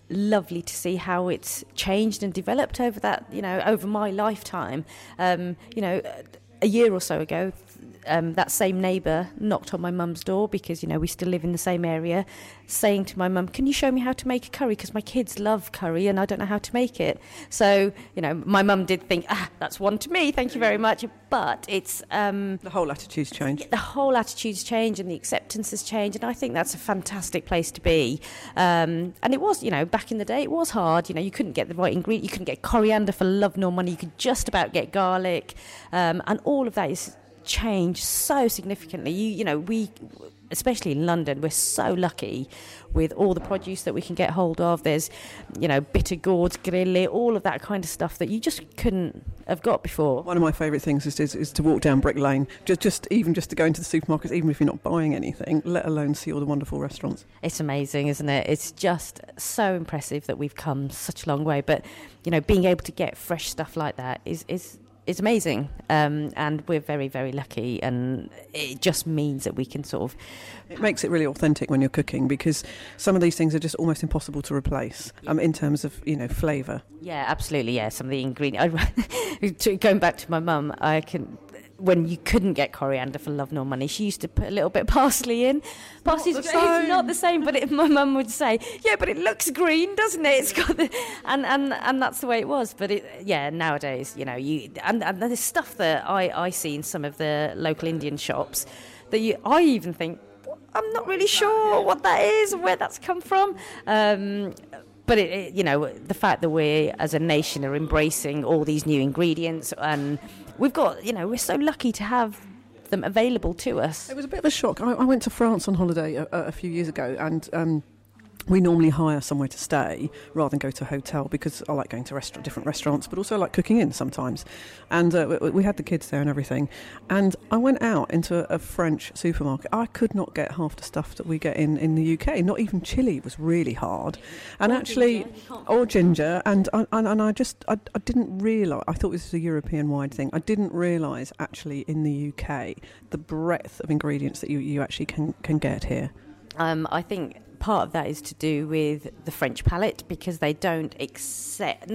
lovely to see how it's changed and developed over that, you know, over my lifetime. Um, you know, a year or so ago, um, that same neighbour knocked on my mum's door because, you know, we still live in the same area, saying to my mum, can you show me how to make a curry? Because my kids love curry and I don't know how to make it. So, you know, my mum did think, ah, that's one to me, thank you very much. But it's... Um, the whole attitude's changed. The whole attitude's changed and the acceptance has changed. And I think that's a fantastic place to be. Um, and it was, you know, back in the day, it was hard. You know, you couldn't get the right ingredient. You couldn't get coriander for love nor money. You could just about get garlic. Um, and all of that is changed so significantly. You, you know, we... especially in London, we're so lucky with all the produce that we can get hold of. There's, you know, bitter gourds, grilli, all of that kind of stuff that you just couldn't have got before. One of my favourite things is, is is to walk down Brick Lane, just, just even just to go into the supermarkets, even if you're not buying anything, let alone see all the wonderful restaurants. It's amazing, isn't it? It's just so impressive that we've come such a long way. But, you know, being able to get fresh stuff like that is... is It's amazing, um, and we're very, very lucky, and it just means that we can sort of... It makes it really authentic when you're cooking, because some of these things are just almost impossible to replace um, in terms of, you know, flavour. Yeah, absolutely, yeah, some of the ingredients... Going back to my mum, I can... When you couldn't get coriander for love nor money, she used to put a little bit of parsley in. Parsley's It's not the same, but it, my mum would say, yeah, but it looks green, doesn't it? It's got the, and, and, and that's the way it was. But, it, yeah, nowadays, you know, you and, and there's stuff that I, I see in some of the local Indian shops that you, I even think, I'm not really sure what that is, where that's come from. Um, But, it, it, you know, the fact that we as a nation are embracing all these new ingredients, and we've got, you know, we're so lucky to have them available to us. It was a bit of a shock. I, I went to France on holiday a, a few years ago, and... Um, we normally hire somewhere to stay rather than go to a hotel, because I like going to restaurant, different restaurants, but also I like cooking in sometimes. And uh, we, we had the kids there and everything. And I went out into a, a French supermarket. I could not get half the stuff that we get in, in the U K. Not even chilli was really hard. And or actually, ginger. or ginger. And I, and, and I just, I, I didn't realise, I thought this was a European-wide thing. I didn't realise actually in the U K the breadth of ingredients that you, you actually can, can get here. Um, I think... part of that is to do with the French palate, because they don't accept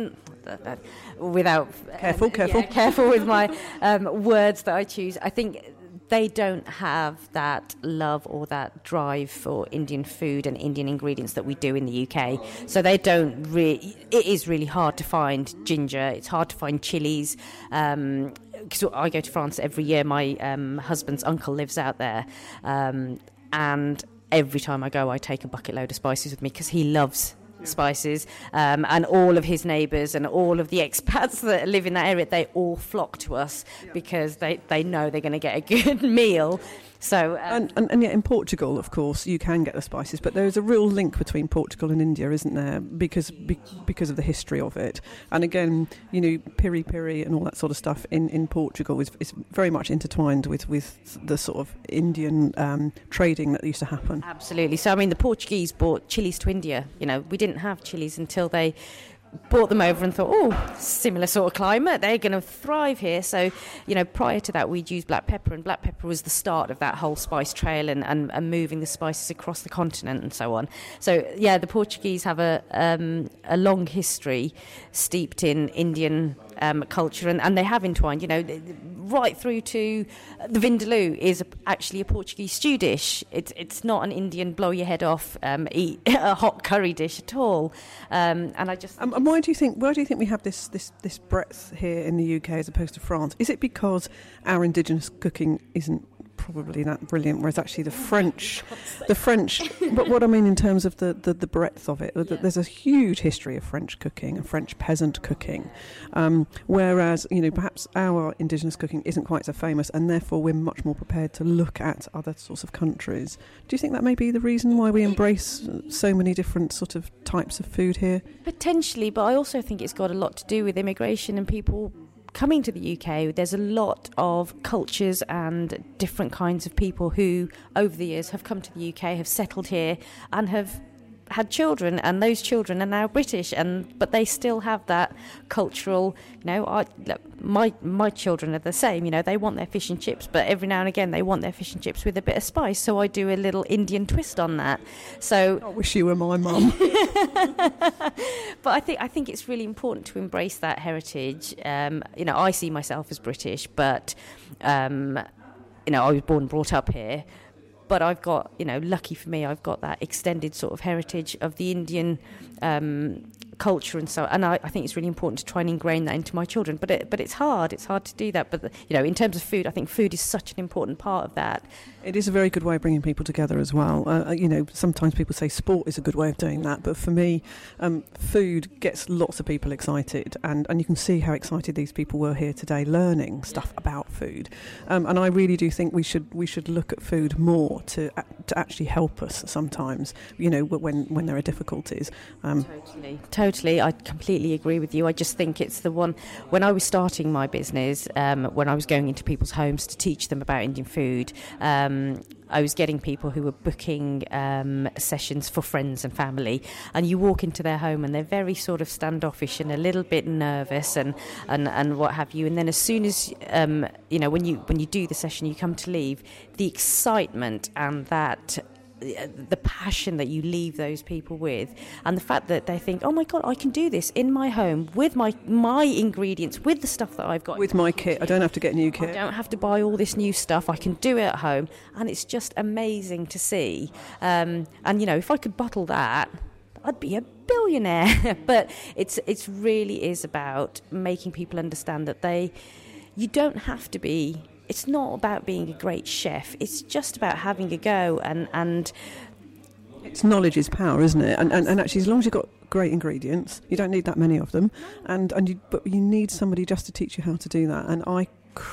without careful um, careful yeah, careful with my um, words that I choose. I think they don't have that love or that drive for Indian food and Indian ingredients that we do in the U K. So they don't really. It is really hard to find ginger. It's hard to find chilies. Um, because I go to France every year. My um, husband's uncle lives out there, um, and every time I go, I take a bucket load of spices with me, because he loves spices, um, and all of his neighbours and all of the expats that live in that area, they all flock to us because they, they know they're going to get a good meal. So, um, and, and, and yet in Portugal, of course, you can get the spices, but there is a real link between Portugal and India, isn't there? Because be, because of the history of it. And again, you know, piri piri and all that sort of stuff in, in Portugal is, is very much intertwined with, with the sort of Indian um, trading that used to happen. Absolutely. So, I mean, the Portuguese brought chilies to India. You know, we didn't have chilies until they brought them over and thought, oh, similar sort of climate, they're going to thrive here. So, you know, prior to that, we'd used black pepper, and black pepper was the start of that whole spice trail and, and, and moving the spices across the continent and so on. So, yeah, the Portuguese have a um, a long history steeped in Indian um, culture, and, and they have entwined, you know, right through to the vindaloo is a, actually a Portuguese stew dish. It's it's not an Indian blow your head off, um, eat a hot curry dish at all. Um, and I just um, and why do you think why do you think we have this, this this breadth here in the U K as opposed to France? Is it because our indigenous cooking isn't probably that brilliant, whereas actually the French, the French, but what I mean in terms of the, the, the breadth of it, yeah. There's a huge history of French cooking and French peasant cooking, um, whereas, you know, perhaps our indigenous cooking isn't quite so famous, and therefore we're much more prepared to look at other sorts of countries. Do you think that may be the reason why we embrace so many different sort of types of food here? Potentially, but I also think it's got a lot to do with immigration and people coming to the U K. There's a lot of cultures and different kinds of people who, over the years, have come to the U K, have settled here, and have had children, and those children are now British, and but they still have that cultural, you know, I, my my children are the same, you know, they want their fish and chips, but every now and again they want their fish and chips with a bit of spice, so I do a little Indian twist on that. So I wish you were my mum. But I think I think it's really important to embrace that heritage. Um, you know, I see myself as British, but um, you know, I was born and brought up here. But I've got, you know, lucky for me, I've got that extended sort of heritage of the Indian um, culture and so, and I, I think it's really important to try and ingrain that into my children. But it, but it's hard. It's hard to do that. But the, you know, in terms of food, I think food is such an important part of that. It is a very good way of bringing people together as well. Uh, you know, sometimes people say sport is a good way of doing that, but for me, um, food gets lots of people excited, and, and you can see how excited these people were here today, learning stuff about food. Um, and I really do think we should we should look at food more to to actually help us sometimes. You know, when when there are difficulties. Um, totally, totally. I completely agree with you. I just think it's the one. When I was starting my business, um, when I was going into people's homes to teach them about Indian food. Um, Um, I was getting people who were booking um, sessions for friends and family, and you walk into their home and they're very sort of standoffish and a little bit nervous and, and, and what have you. And then as soon as um, you know, when you when you do the session, you come to leave, the excitement and that. The passion that you leave those people with, and the fact that they think, oh my God, I can do this in my home with my my ingredients, with the stuff that I've got. With my kit. I don't have to get new kit. I don't have to buy all this new stuff. I can do it at home. And it's just amazing to see. Um, and, you know, if I could bottle that, I'd be a billionaire. But it's it's really is about making people understand that they, you don't have to be... It's not about being a great chef. It's just about having a go, and, and it's knowledge is power, isn't it? And, and and actually, as long as you've got great ingredients, you don't need that many of them. And and you, but you need somebody just to teach you how to do that. And I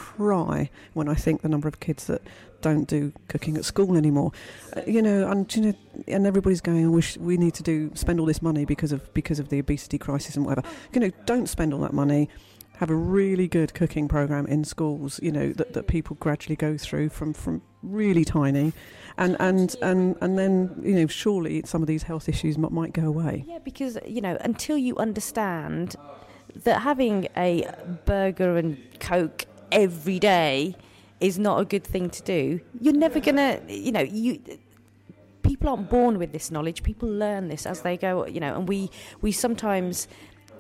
cry when I think the number of kids that don't do cooking at school anymore. Uh, you know, and you know, and everybody's going, I wish we need to do spend all this money because of because of the obesity crisis and whatever. You know, don't spend all that money. Have a really good cooking programme in schools, you know, that, that people gradually go through from, from really tiny. And, and, and, and then, you know, surely some of these health issues might, might go away. Yeah, because, you know, until you understand that having a burger and Coke every day is not a good thing to do, you're never going to, you know, you... People aren't born with this knowledge. People learn this as they go, you know, and we, we sometimes...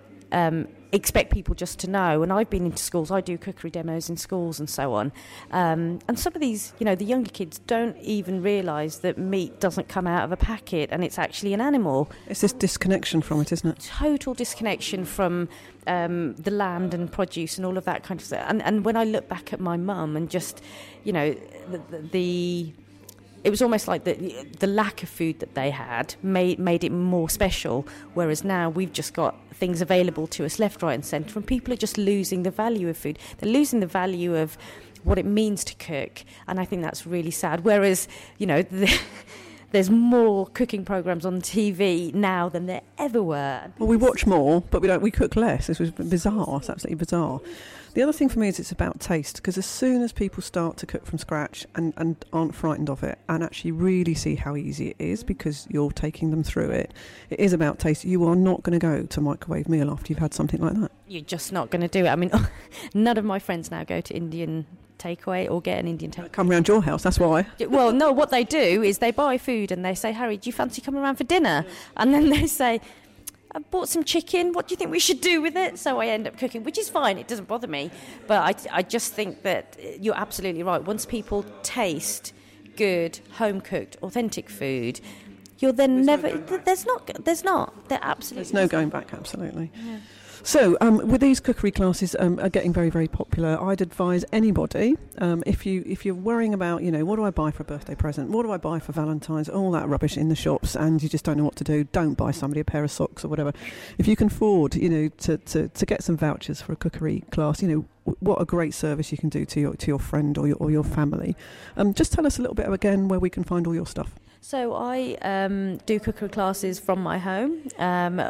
Um, expect people just to know, and I've been into schools, I do cookery demos in schools and so on, um, and some of these, you know, the younger kids don't even realise that meat doesn't come out of a packet and it's actually an animal. It's this disconnection from it, isn't it? Total disconnection from um, the land and produce and all of that kind of stuff. And, and when I look back at my mum and just, you know, the, the, the it was almost like the the lack of food that they had made made it more special, whereas now we've just got things available to us left, right and centre, and people are just losing the value of food. They're losing the value of what it means to cook, and I think that's really sad. Whereas, you know, the, there's more cooking programmes on T V now than there ever were. Well, we watch more, but we don't. We cook less. This was bizarre. It's absolutely bizarre. The other thing for me is it's about taste, because as soon as people start to cook from scratch and, and aren't frightened of it and actually really see how easy it is because you're taking them through it, it is about taste. You are not going to go to microwave meal after you've had something like that. You're just not going to do it. I mean, none of my friends now go to Indian takeaway or get an Indian takeaway. Come round your house, that's why. Well, no, what they do is they buy food and they say, Harry, do you fancy coming around for dinner? And then they say, I bought some chicken, what do you think we should do with it? So I end up cooking, which is fine, it doesn't bother me. But I, I just think that you're absolutely right. Once people taste good, home-cooked, authentic food, you'll then there's never... No there's not. There's not. There absolutely There's no going back, absolutely. Yeah. So, um, with these cookery classes um, are getting very, very popular, I'd advise anybody, um, if, you, if you're worrying about, you know, what do I buy for a birthday present? What do I buy for Valentine's? All that rubbish in the shops, and you just don't know what to do. Don't buy somebody a pair of socks or whatever. If you can afford, you know, to, to, to get some vouchers for a cookery class, you know, w- what a great service you can do to your to your friend or your, or your family. Um, just tell us a little bit again where we can find all your stuff. So I um, do cookery classes from my home. Um,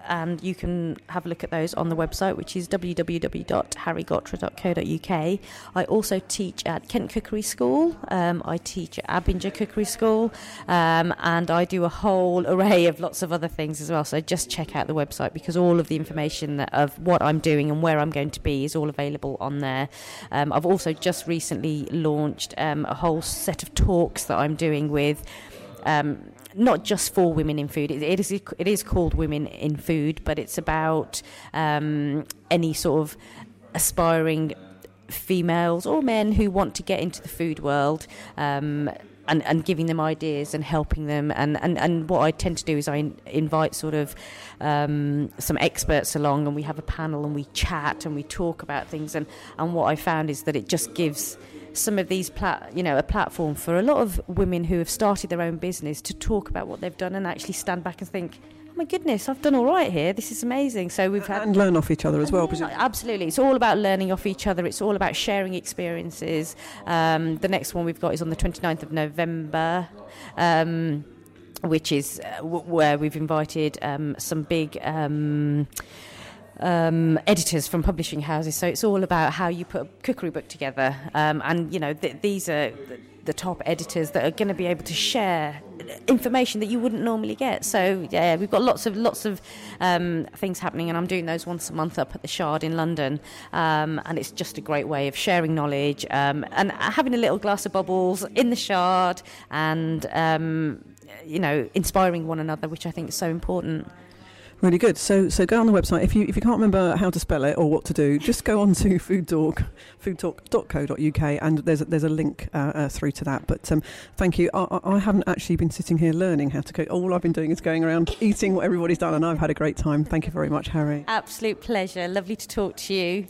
and you can have a look at those on the website, which is w w w dot harry gotra dot co dot u k. I also teach at Kent Cookery School. Um, I teach at Abinger Cookery School, um, and I do a whole array of lots of other things as well. So just check out the website, because all of the information that, of what I'm doing and where I'm going to be is all available on there. Um, I've also just recently launched um, a whole set of talks that I'm doing with um, not just for women in food. It, it is it is called Women in Food, but it's about um, any sort of aspiring females or men who want to get into the food world, um, and, and giving them ideas and helping them. And, and, and what I tend to do is I in, invite sort of um, some experts along, and we have a panel and we chat and we talk about things. And, and what I found is that it just gives some of these, plat- you know, a platform for a lot of women who have started their own business to talk about what they've done and actually stand back and think, oh my goodness, I've done all right here. This is amazing. So we've had and learn off each other as well. Yeah, absolutely, it's all about learning off each other. It's all about sharing experiences. Um, the next one we've got is on the twenty-ninth of November. Um, which is uh, w- where we've invited um, some big Um, Um, editors from publishing houses. So it's all about how you put a cookery book together, um, and you know th- these are the, the top editors that are going to be able to share information that you wouldn't normally get. So yeah, we've got lots of lots of um, things happening, and I'm doing those once a month up at the Shard in London, um, and it's just a great way of sharing knowledge, um, and having a little glass of bubbles in the Shard, and um, you know inspiring one another, which I think is so important. Really good. So so go on the website. If you if you can't remember how to spell it or what to do, just go on to Food Talk, food talk dot co dot u k, and there's a, there's a link uh, uh, through to that. But um, thank you. I, I haven't actually been sitting here learning how to cook. All I've been doing is going around eating what everybody's done, and I've had a great time. Thank you very much, Harry. Absolute pleasure. Lovely to talk to you.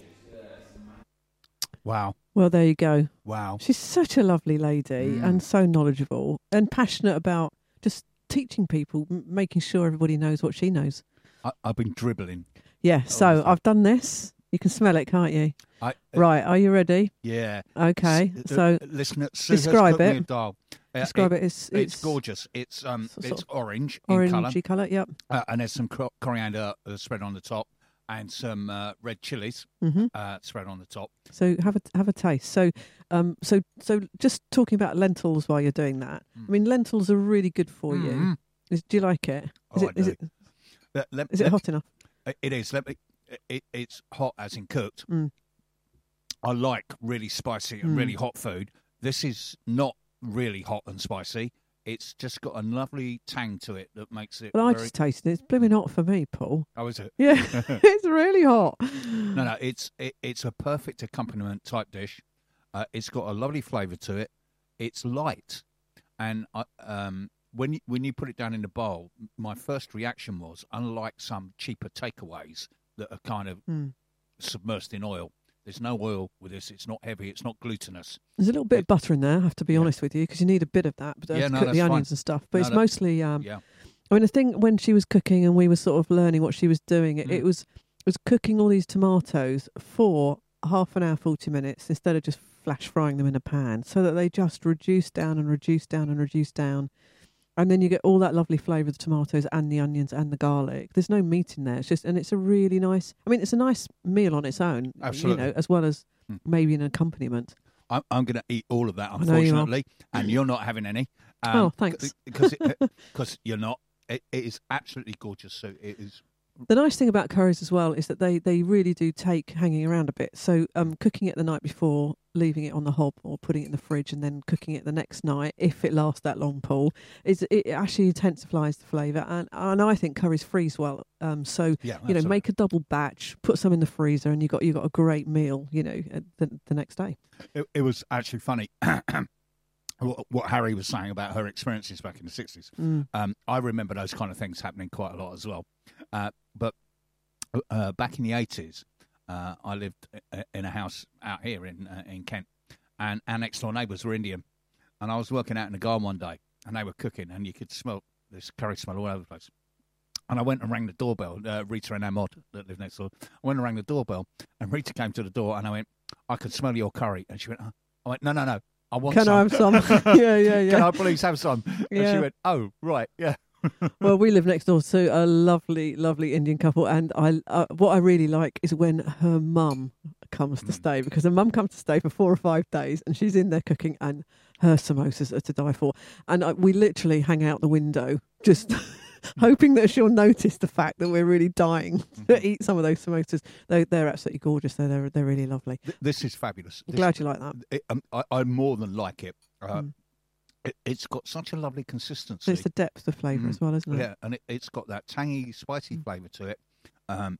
Wow. Well, there you go. Wow. She's such a lovely lady Mm. and so knowledgeable and passionate about just teaching people, m- making sure everybody knows what she knows. I, I've been dribbling. Yeah, so Obviously. I've done this. You can smell it, can't you? I, uh, Right, are you ready? Yeah. Okay, S- so uh, listen, Sue has describe cooked me it. a dal. Uh, describe it, it. It's, It's, gorgeous. It's um, sort it's of orange in colour, orangey colour, yep. uh, and there's some cor- coriander uh, spread on the top, and some uh, red chilies hmm uh, spread on the top. So have a have a taste. So, um, so so just talking about lentils while you're doing that. Mm. I mean, lentils are really good for you. Mhm. Is, do you like it? Is Oh, it I is do. it Let- let- is it let- hot enough? It is. Let me. It, it's hot as in cooked. Mm. I like really spicy and Mm. really hot food. This is not really hot and spicy. It's just got a lovely tang to it that makes it. Well, I very... just tasted it. It's blooming hot for me, Paul. How is it? Yeah, it's really hot. No, no. It's it, it's a perfect accompaniment type dish. Uh, it's got a lovely flavour to it. It's light, and I, um, when you, when you put it down in the bowl, my first reaction was, unlike some cheaper takeaways that are kind of Mm. submersed in oil, there's no oil with this. It's not heavy. It's not glutinous. There's a little bit of butter in there, I have to be Yeah. honest with you, because you need a bit of that but, uh, Yeah, to no, cook the that's onions fine. and stuff. But No, it's that- mostly, um, Yeah. I mean, the thing when she was cooking and we were sort of learning what she was doing, it, Mm. it was it was cooking all these tomatoes for half an hour, forty minutes, instead of just flash frying them in a pan, so that they just reduce down and reduce down and reduce down. And then you get all that lovely flavour of the tomatoes and the onions and the garlic. There's no meat in there. It's just, and it's a really nice, I mean, it's a nice meal on its own, Absolutely. you know, as well as Mm. maybe an accompaniment. I'm, I'm going to eat all of that, I know you are. unfortunately, and you're not having any. Oh, thanks. Because because you're not. It, it is absolutely gorgeous. So it is. The nice thing about curries as well is that they, they really do take hanging around a bit. So um, cooking it the night before, leaving it on the hob or putting it in the fridge and then cooking it the next night, if it lasts that long, Paul, is it actually intensifies the flavour. And, and I think curries freeze well. Um, so, Yeah, you know, absolutely. make a double batch, put some in the freezer and you got you got a great meal, you know, uh, the, the next day. It, it was actually funny. what, what Harry was saying about her experiences back in the sixties. Mm. Um, I remember those kind of things happening quite a lot as well. Uh, but uh, back in the eighties, uh, I lived i- in a house out here in uh, in Kent, and our next door neighbours were Indian. And I was working out in the garden one day, and they were cooking, and you could smell this curry smell all over the place. And I went and rang the doorbell. Uh, Rita and Ahmad that lived next door. I went and rang the doorbell, and Rita came to the door, and I went, "I can smell your curry." And she went, "Huh?" I went, "No, no, no. I want Can some. I have some?" Yeah, yeah, yeah. Can I please have some?" And Yeah. she went, "Oh, right, yeah." Well, we live next door to a lovely, lovely Indian couple, and I uh, what I really like is when her mum comes to stay, because her mum comes to stay for four or five days, and she's in there cooking, and her samosas are to die for. And I, we literally hang out the window, just hoping that she'll notice the fact that we're really dying to eat some of those samosas. They, they're absolutely gorgeous. They're, they're they're really lovely. This is fabulous. I'm This- glad you like that. It, um, I, I more than like it. Uh, Mm. it. It's got such a lovely consistency. It's the depth of flavour Mm. as well, isn't it? Yeah, and it, it's got that tangy, spicy Mm. flavour to it. Um,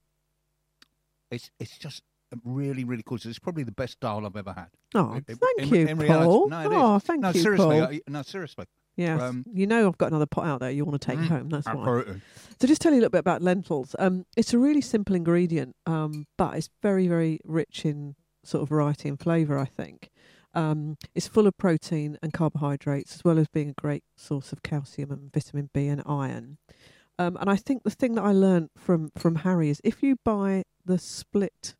it's it's just really, really cool. It's probably the best dal I've ever had. Oh, In- in- thank in- you, in reality- Paul. no, it is. Oh, thank no, you, seriously. Paul. I, no, seriously. Yes, um, you know I've got another pot out there you want to take Mm, home. That's why. absolutely. So just tell you a little bit about lentils. Um, it's a really simple ingredient, um, but it's very, very rich in sort of variety and flavour, I think. Um, it's full of protein and carbohydrates, as well as being a great source of calcium and vitamin B and iron. Um, and I think the thing that I learned from, from Harry is if you buy the split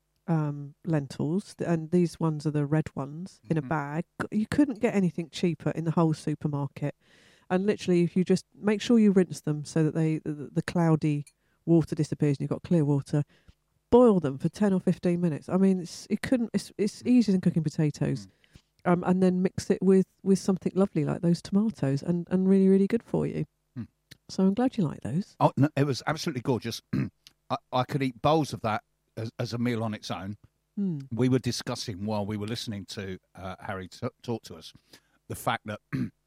um, lentils, and these ones are the red ones, in a Mhm. bag, you couldn't get anything cheaper in the whole supermarket. And literally, if you just make sure you rinse them so that they the, the cloudy water disappears and you've got clear water, boil them for ten or fifteen minutes. I mean, it's it couldn't it's it's easier than cooking potatoes. Um, and then mix it with, with something lovely like those tomatoes, and, and really, really good for you. Hmm. So I'm glad you like those. Oh, no, it was absolutely gorgeous. I, I could eat bowls of that as, as a meal on its own. Hmm. We were discussing while we were listening to uh, Harry t- talk to us the fact that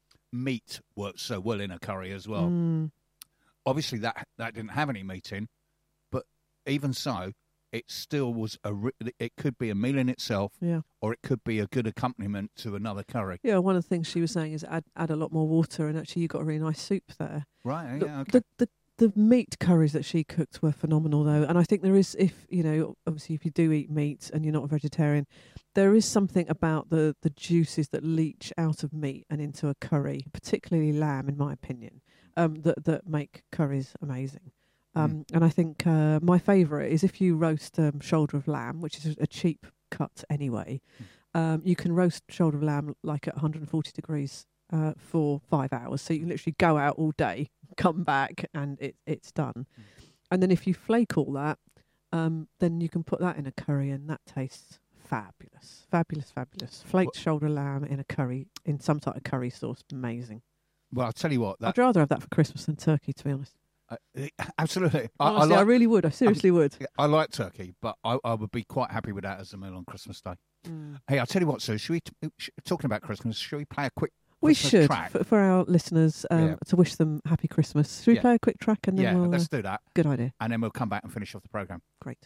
meat works so well in a curry as well. Mm. Obviously, that that didn't have any meat in, but even so, it still was a. Ri- it could be a meal in itself, Yeah. or it could be a good accompaniment to another curry. Yeah, one of the things she was saying is add add a lot more water, and actually you got a really nice soup there. Right? The- Yeah. Okay. The, the the meat curries that she cooked were phenomenal, though, and I think there is, if you know, obviously if you do eat meat and you're not a vegetarian, there is something about the the juices that leach out of meat and into a curry, particularly lamb, in my opinion, um, that that make curries amazing. Um, And I think uh, my favourite is if you roast um, shoulder of lamb, which is a cheap cut anyway. Um, you can roast shoulder of lamb like at one hundred forty degrees uh, for five hours. So you can literally go out all day, come back, and it, it's done. Mm. And then if you flake all that, um, then you can put that in a curry, and that tastes fabulous. Fabulous, fabulous. Flaked Well- shoulder lamb in a curry, in some type of curry sauce, amazing. Well, I'll tell you what. That, I'd rather have that for Christmas than turkey, to be honest. uh, absolutely. I, I, Honestly, I, like, really would. I seriously would. I like turkey, but I, I would be quite happy with that as a meal on Christmas Day. Mm. Hey, I'll tell you what, Sue. Should we, t- sh- talking about Christmas, should we play a quick We Christmas should, track? for, for our listeners, um, Yeah. to wish them happy Christmas. Should we Yeah. play a quick track and then Yeah, we'll... let's uh, do that. good idea. And then we'll come back and finish off the programme. Great.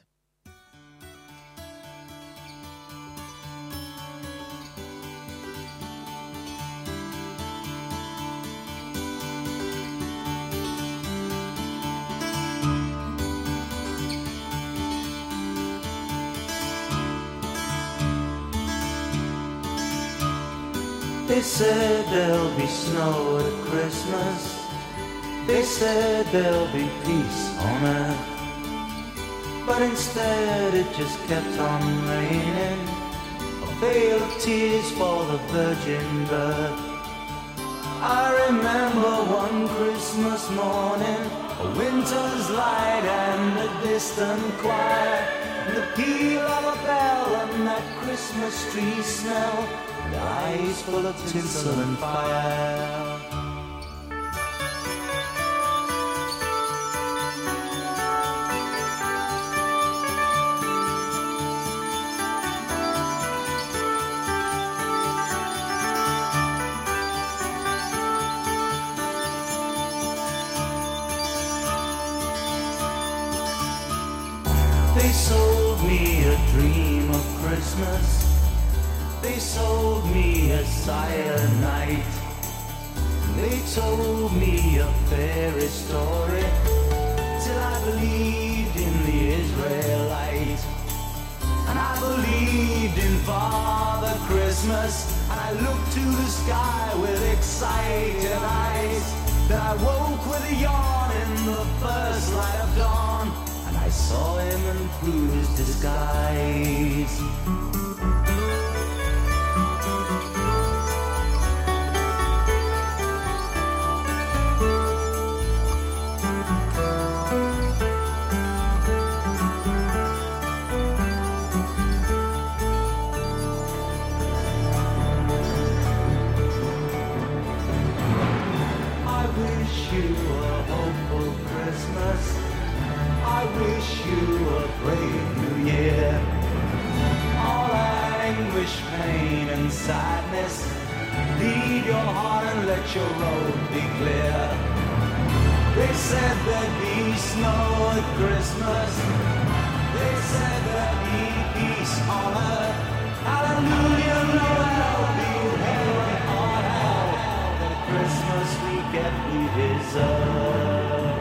They said there'll be snow at Christmas. They said there'll be peace on earth. But instead it just kept on raining. A veil of tears for the virgin birth. I remember one Christmas morning, a winter's light and a distant choir, and the peal of a bell and that Christmas tree smell, and eyes full of tinsel and fire. They sold me a dream of Christmas. They sold me a silent night. They told me a fairy story till I believed in the Israelite. And I believed in Father Christmas. And I looked to the sky with excited eyes. Then I woke with a yawn in the first light of dawn. And I saw him and through his disguise. hopeful Christmas. I wish you a brave new year. All anguish, pain and sadness, lead your heart and let your road be clear. They said there'd be snow at Christmas. They said there'd be peace on earth. Hallelujah, Noel, be heaven on hell. The Christmas we get, we deserve.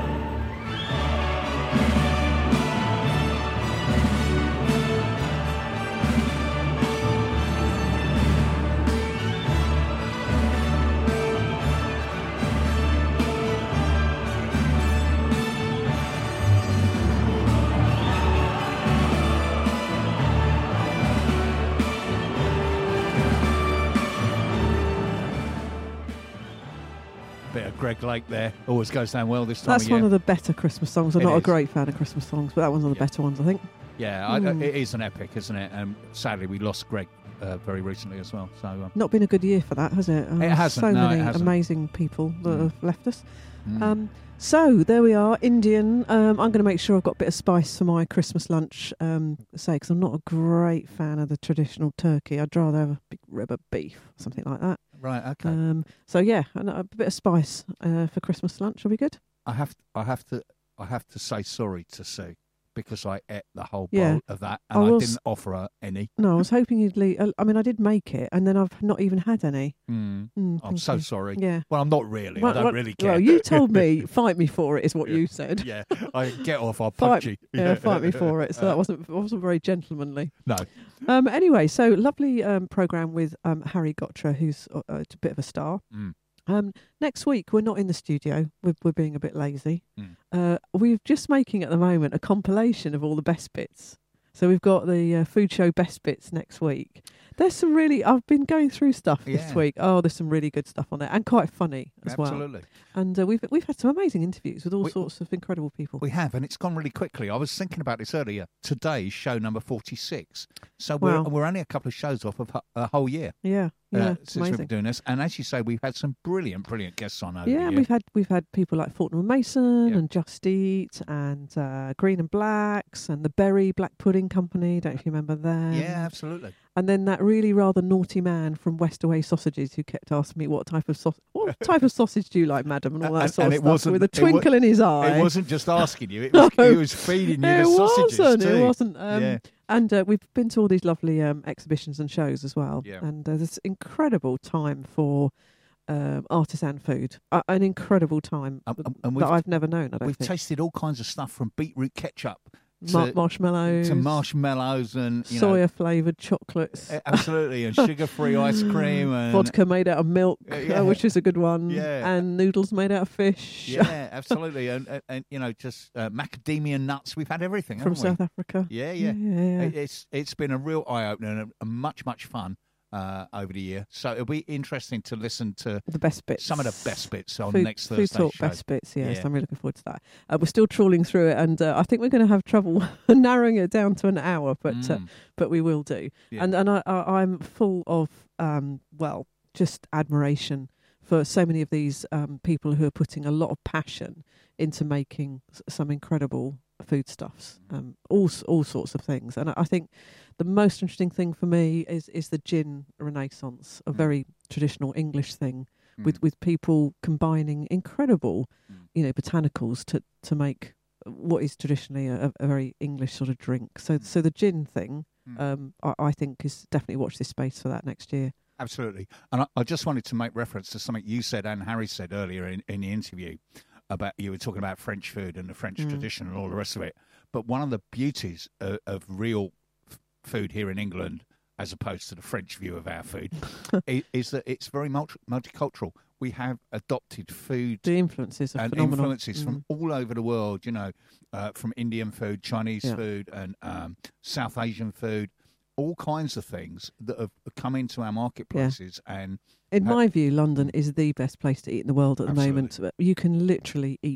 Bit of Greg Lake there. Always goes down well this time That's of year. one of the better Christmas songs. I'm It not is. a great fan of Christmas songs, but that one's one of the Yeah. better ones, I think. Yeah, I, Mm. it is an epic, isn't it? And sadly, we lost Greg uh, very recently as well. So um, Not been a good year for that, has it? Uh, It hasn't, So no, it many hasn't. amazing people that Mm. have left us. mm. Um, so there we are, Indian. Um, I'm going to make sure I've got a bit of spice for my Christmas lunch. Um, say because I'm not a great fan of the traditional turkey. I'd rather have a big rib of beef, something like that. right, okay. Um, so yeah, and a bit of spice uh, for Christmas lunch will be good. I have, I have to, I have to say sorry to Sue because I ate the whole Yeah. bowl of that, I and I, was- didn't offer her any. No, I was hoping you'd leave. I mean, I did make it, and then I've not even had any. Mm. Mm, I'm thank so you. sorry. Yeah. Well, I'm not really. Well, I don't well- really care. Well, you told me fight me for it is what Yeah. you said. Yeah, I get off. I'll punch Fight, you. yeah, fight me for it. So Uh, that wasn't wasn't very gentlemanly. No. Um, anyway, so lovely um, program with um, Harry Gotcha, who's uh, a bit of a star. Mm. Um, next week we're not in the studio. We're, we're being a bit lazy. Mm. Uh, we're just making at the moment a compilation of all the best bits. So we've got the uh, food show best bits next week. There's some really. I've been going through stuff this Yeah. week. Oh, there's some really good stuff on there, and quite funny as well. Absolutely. And uh, we've we've had some amazing interviews with all We- sorts of incredible people. We have, and it's gone really quickly. I was thinking about this earlier. Today's show number forty-six. So Wow. we're we're only a couple of shows off of a- a whole year. yeah, yeah, uh, it's since we've amazing. been doing this. And as you say, we've had some brilliant, brilliant guests on over Yeah, the and year. we've had we've had people like Fortnum and Mason Yeah. and Just Eat and uh, Green and Blacks and the Berry Black Pudding Company. Don't know if you remember them. Yeah, absolutely. And then that really rather naughty man from Westaway Sausages who kept asking me what type of sausage, what type of sausage do you like, madam, and all that And- sort and of it stuff wasn't- with a it wa- twinkle in his eye. It wasn't just asking you; it was, No. he was feeding you it the sausages wasn't. too. It wasn't. Um, Yeah. And uh, we've been to all these lovely um, exhibitions and shows as well. Yeah. And uh, there's incredible time for um, artisan food. Uh, an incredible time Um, th- um, and that we've- I've never known. I don't We've think. tasted all kinds of stuff from beetroot ketchup Mar- to, marshmallows, to marshmallows and you know, soya flavoured chocolates, a- absolutely, and sugar-free ice cream and vodka made out of milk, Uh, uh, yeah. which is a good one, Yeah. and noodles made out of fish Yeah, absolutely, and, and, and you know, just uh, macadamia nuts. We've had everything from haven't we? South Africa. Yeah, yeah. yeah, yeah. It- It's it's been a real eye opener and a, a much much fun uh, over the year. So it'll be interesting to listen to The best bits. some of the best bits on Food, next food Thursday's talk show. best bits, yes. Yeah. I'm really looking forward to that. Uh, we're still trawling through it, and uh, I think we're going to have trouble narrowing it down to an hour, but uh, Mm. but we will do. Yeah. And and I, I, I'm full of um, well, just admiration for so many of these um, people who are putting a lot of passion into making s- some incredible foodstuffs, um, all s- all sorts of things. And I, I think the most interesting thing for me is is the gin renaissance, a Mm. very traditional English thing Mm. with with people combining incredible, Mm. you know, botanicals to to make what is traditionally a, a very English sort of drink. So so the gin thing, Mm. um, I, I think is definitely watch this space for that next year. Absolutely. And I, I just wanted to make reference to something you said and Harry said earlier in, in the interview about you were talking about French food and the French Mm. tradition and all the rest of it. But one of the beauties of, of real f- food here in England, as opposed to the French view of our food, is, is that it's very multi- multicultural. We have adopted food The influences are and phenomenal. influences Mm. from all over the world, you know, uh, from Indian food, Chinese Yeah. food, and um, South Asian food, all kinds of things that have come into our marketplaces. And In Uh, my view, London is the best place to eat in the world at the Absolutely. moment. You can literally eat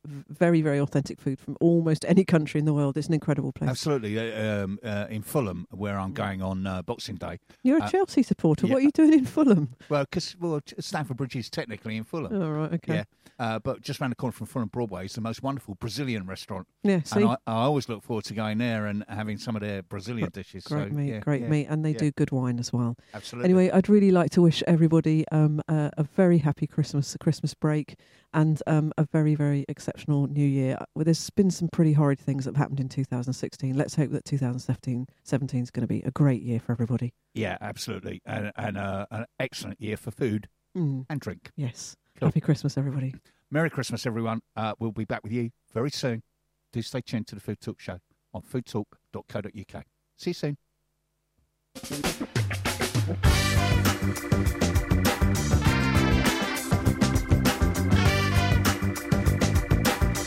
very, very authentic food from almost any country in the world. It's an incredible place. Absolutely. Uh, um, uh, in Fulham, where I'm going on uh, Boxing Day. You're a uh, Chelsea supporter. yeah. What are you doing in Fulham? Well, because well, Stamford Bridge is technically in Fulham. Oh, right, okay. Yeah. Uh, but just round the corner from Fulham Broadway is the most wonderful Brazilian restaurant. Yeah, see? And I, I always look forward to going there and having some of their Brazilian dishes. Great so, meat, yeah, great yeah, meat. And they yeah. do good wine as well. Absolutely. Anyway, I'd really like to wish everybody um, a, a very happy Christmas, a Christmas break, and um, a very, very exceptional New Year. Well, there's been some pretty horrid things that have happened in two thousand sixteen. Let's hope that two thousand seventeen is going to be a great year for everybody. Yeah, absolutely. And, and uh, an excellent year for food Mm. and drink. Yes. Cool. Happy Christmas, everybody. Merry Christmas, everyone. Uh, we'll be back with you very soon. Do stay tuned to the Food Talk Show on food talk dot co dot uk. See you soon.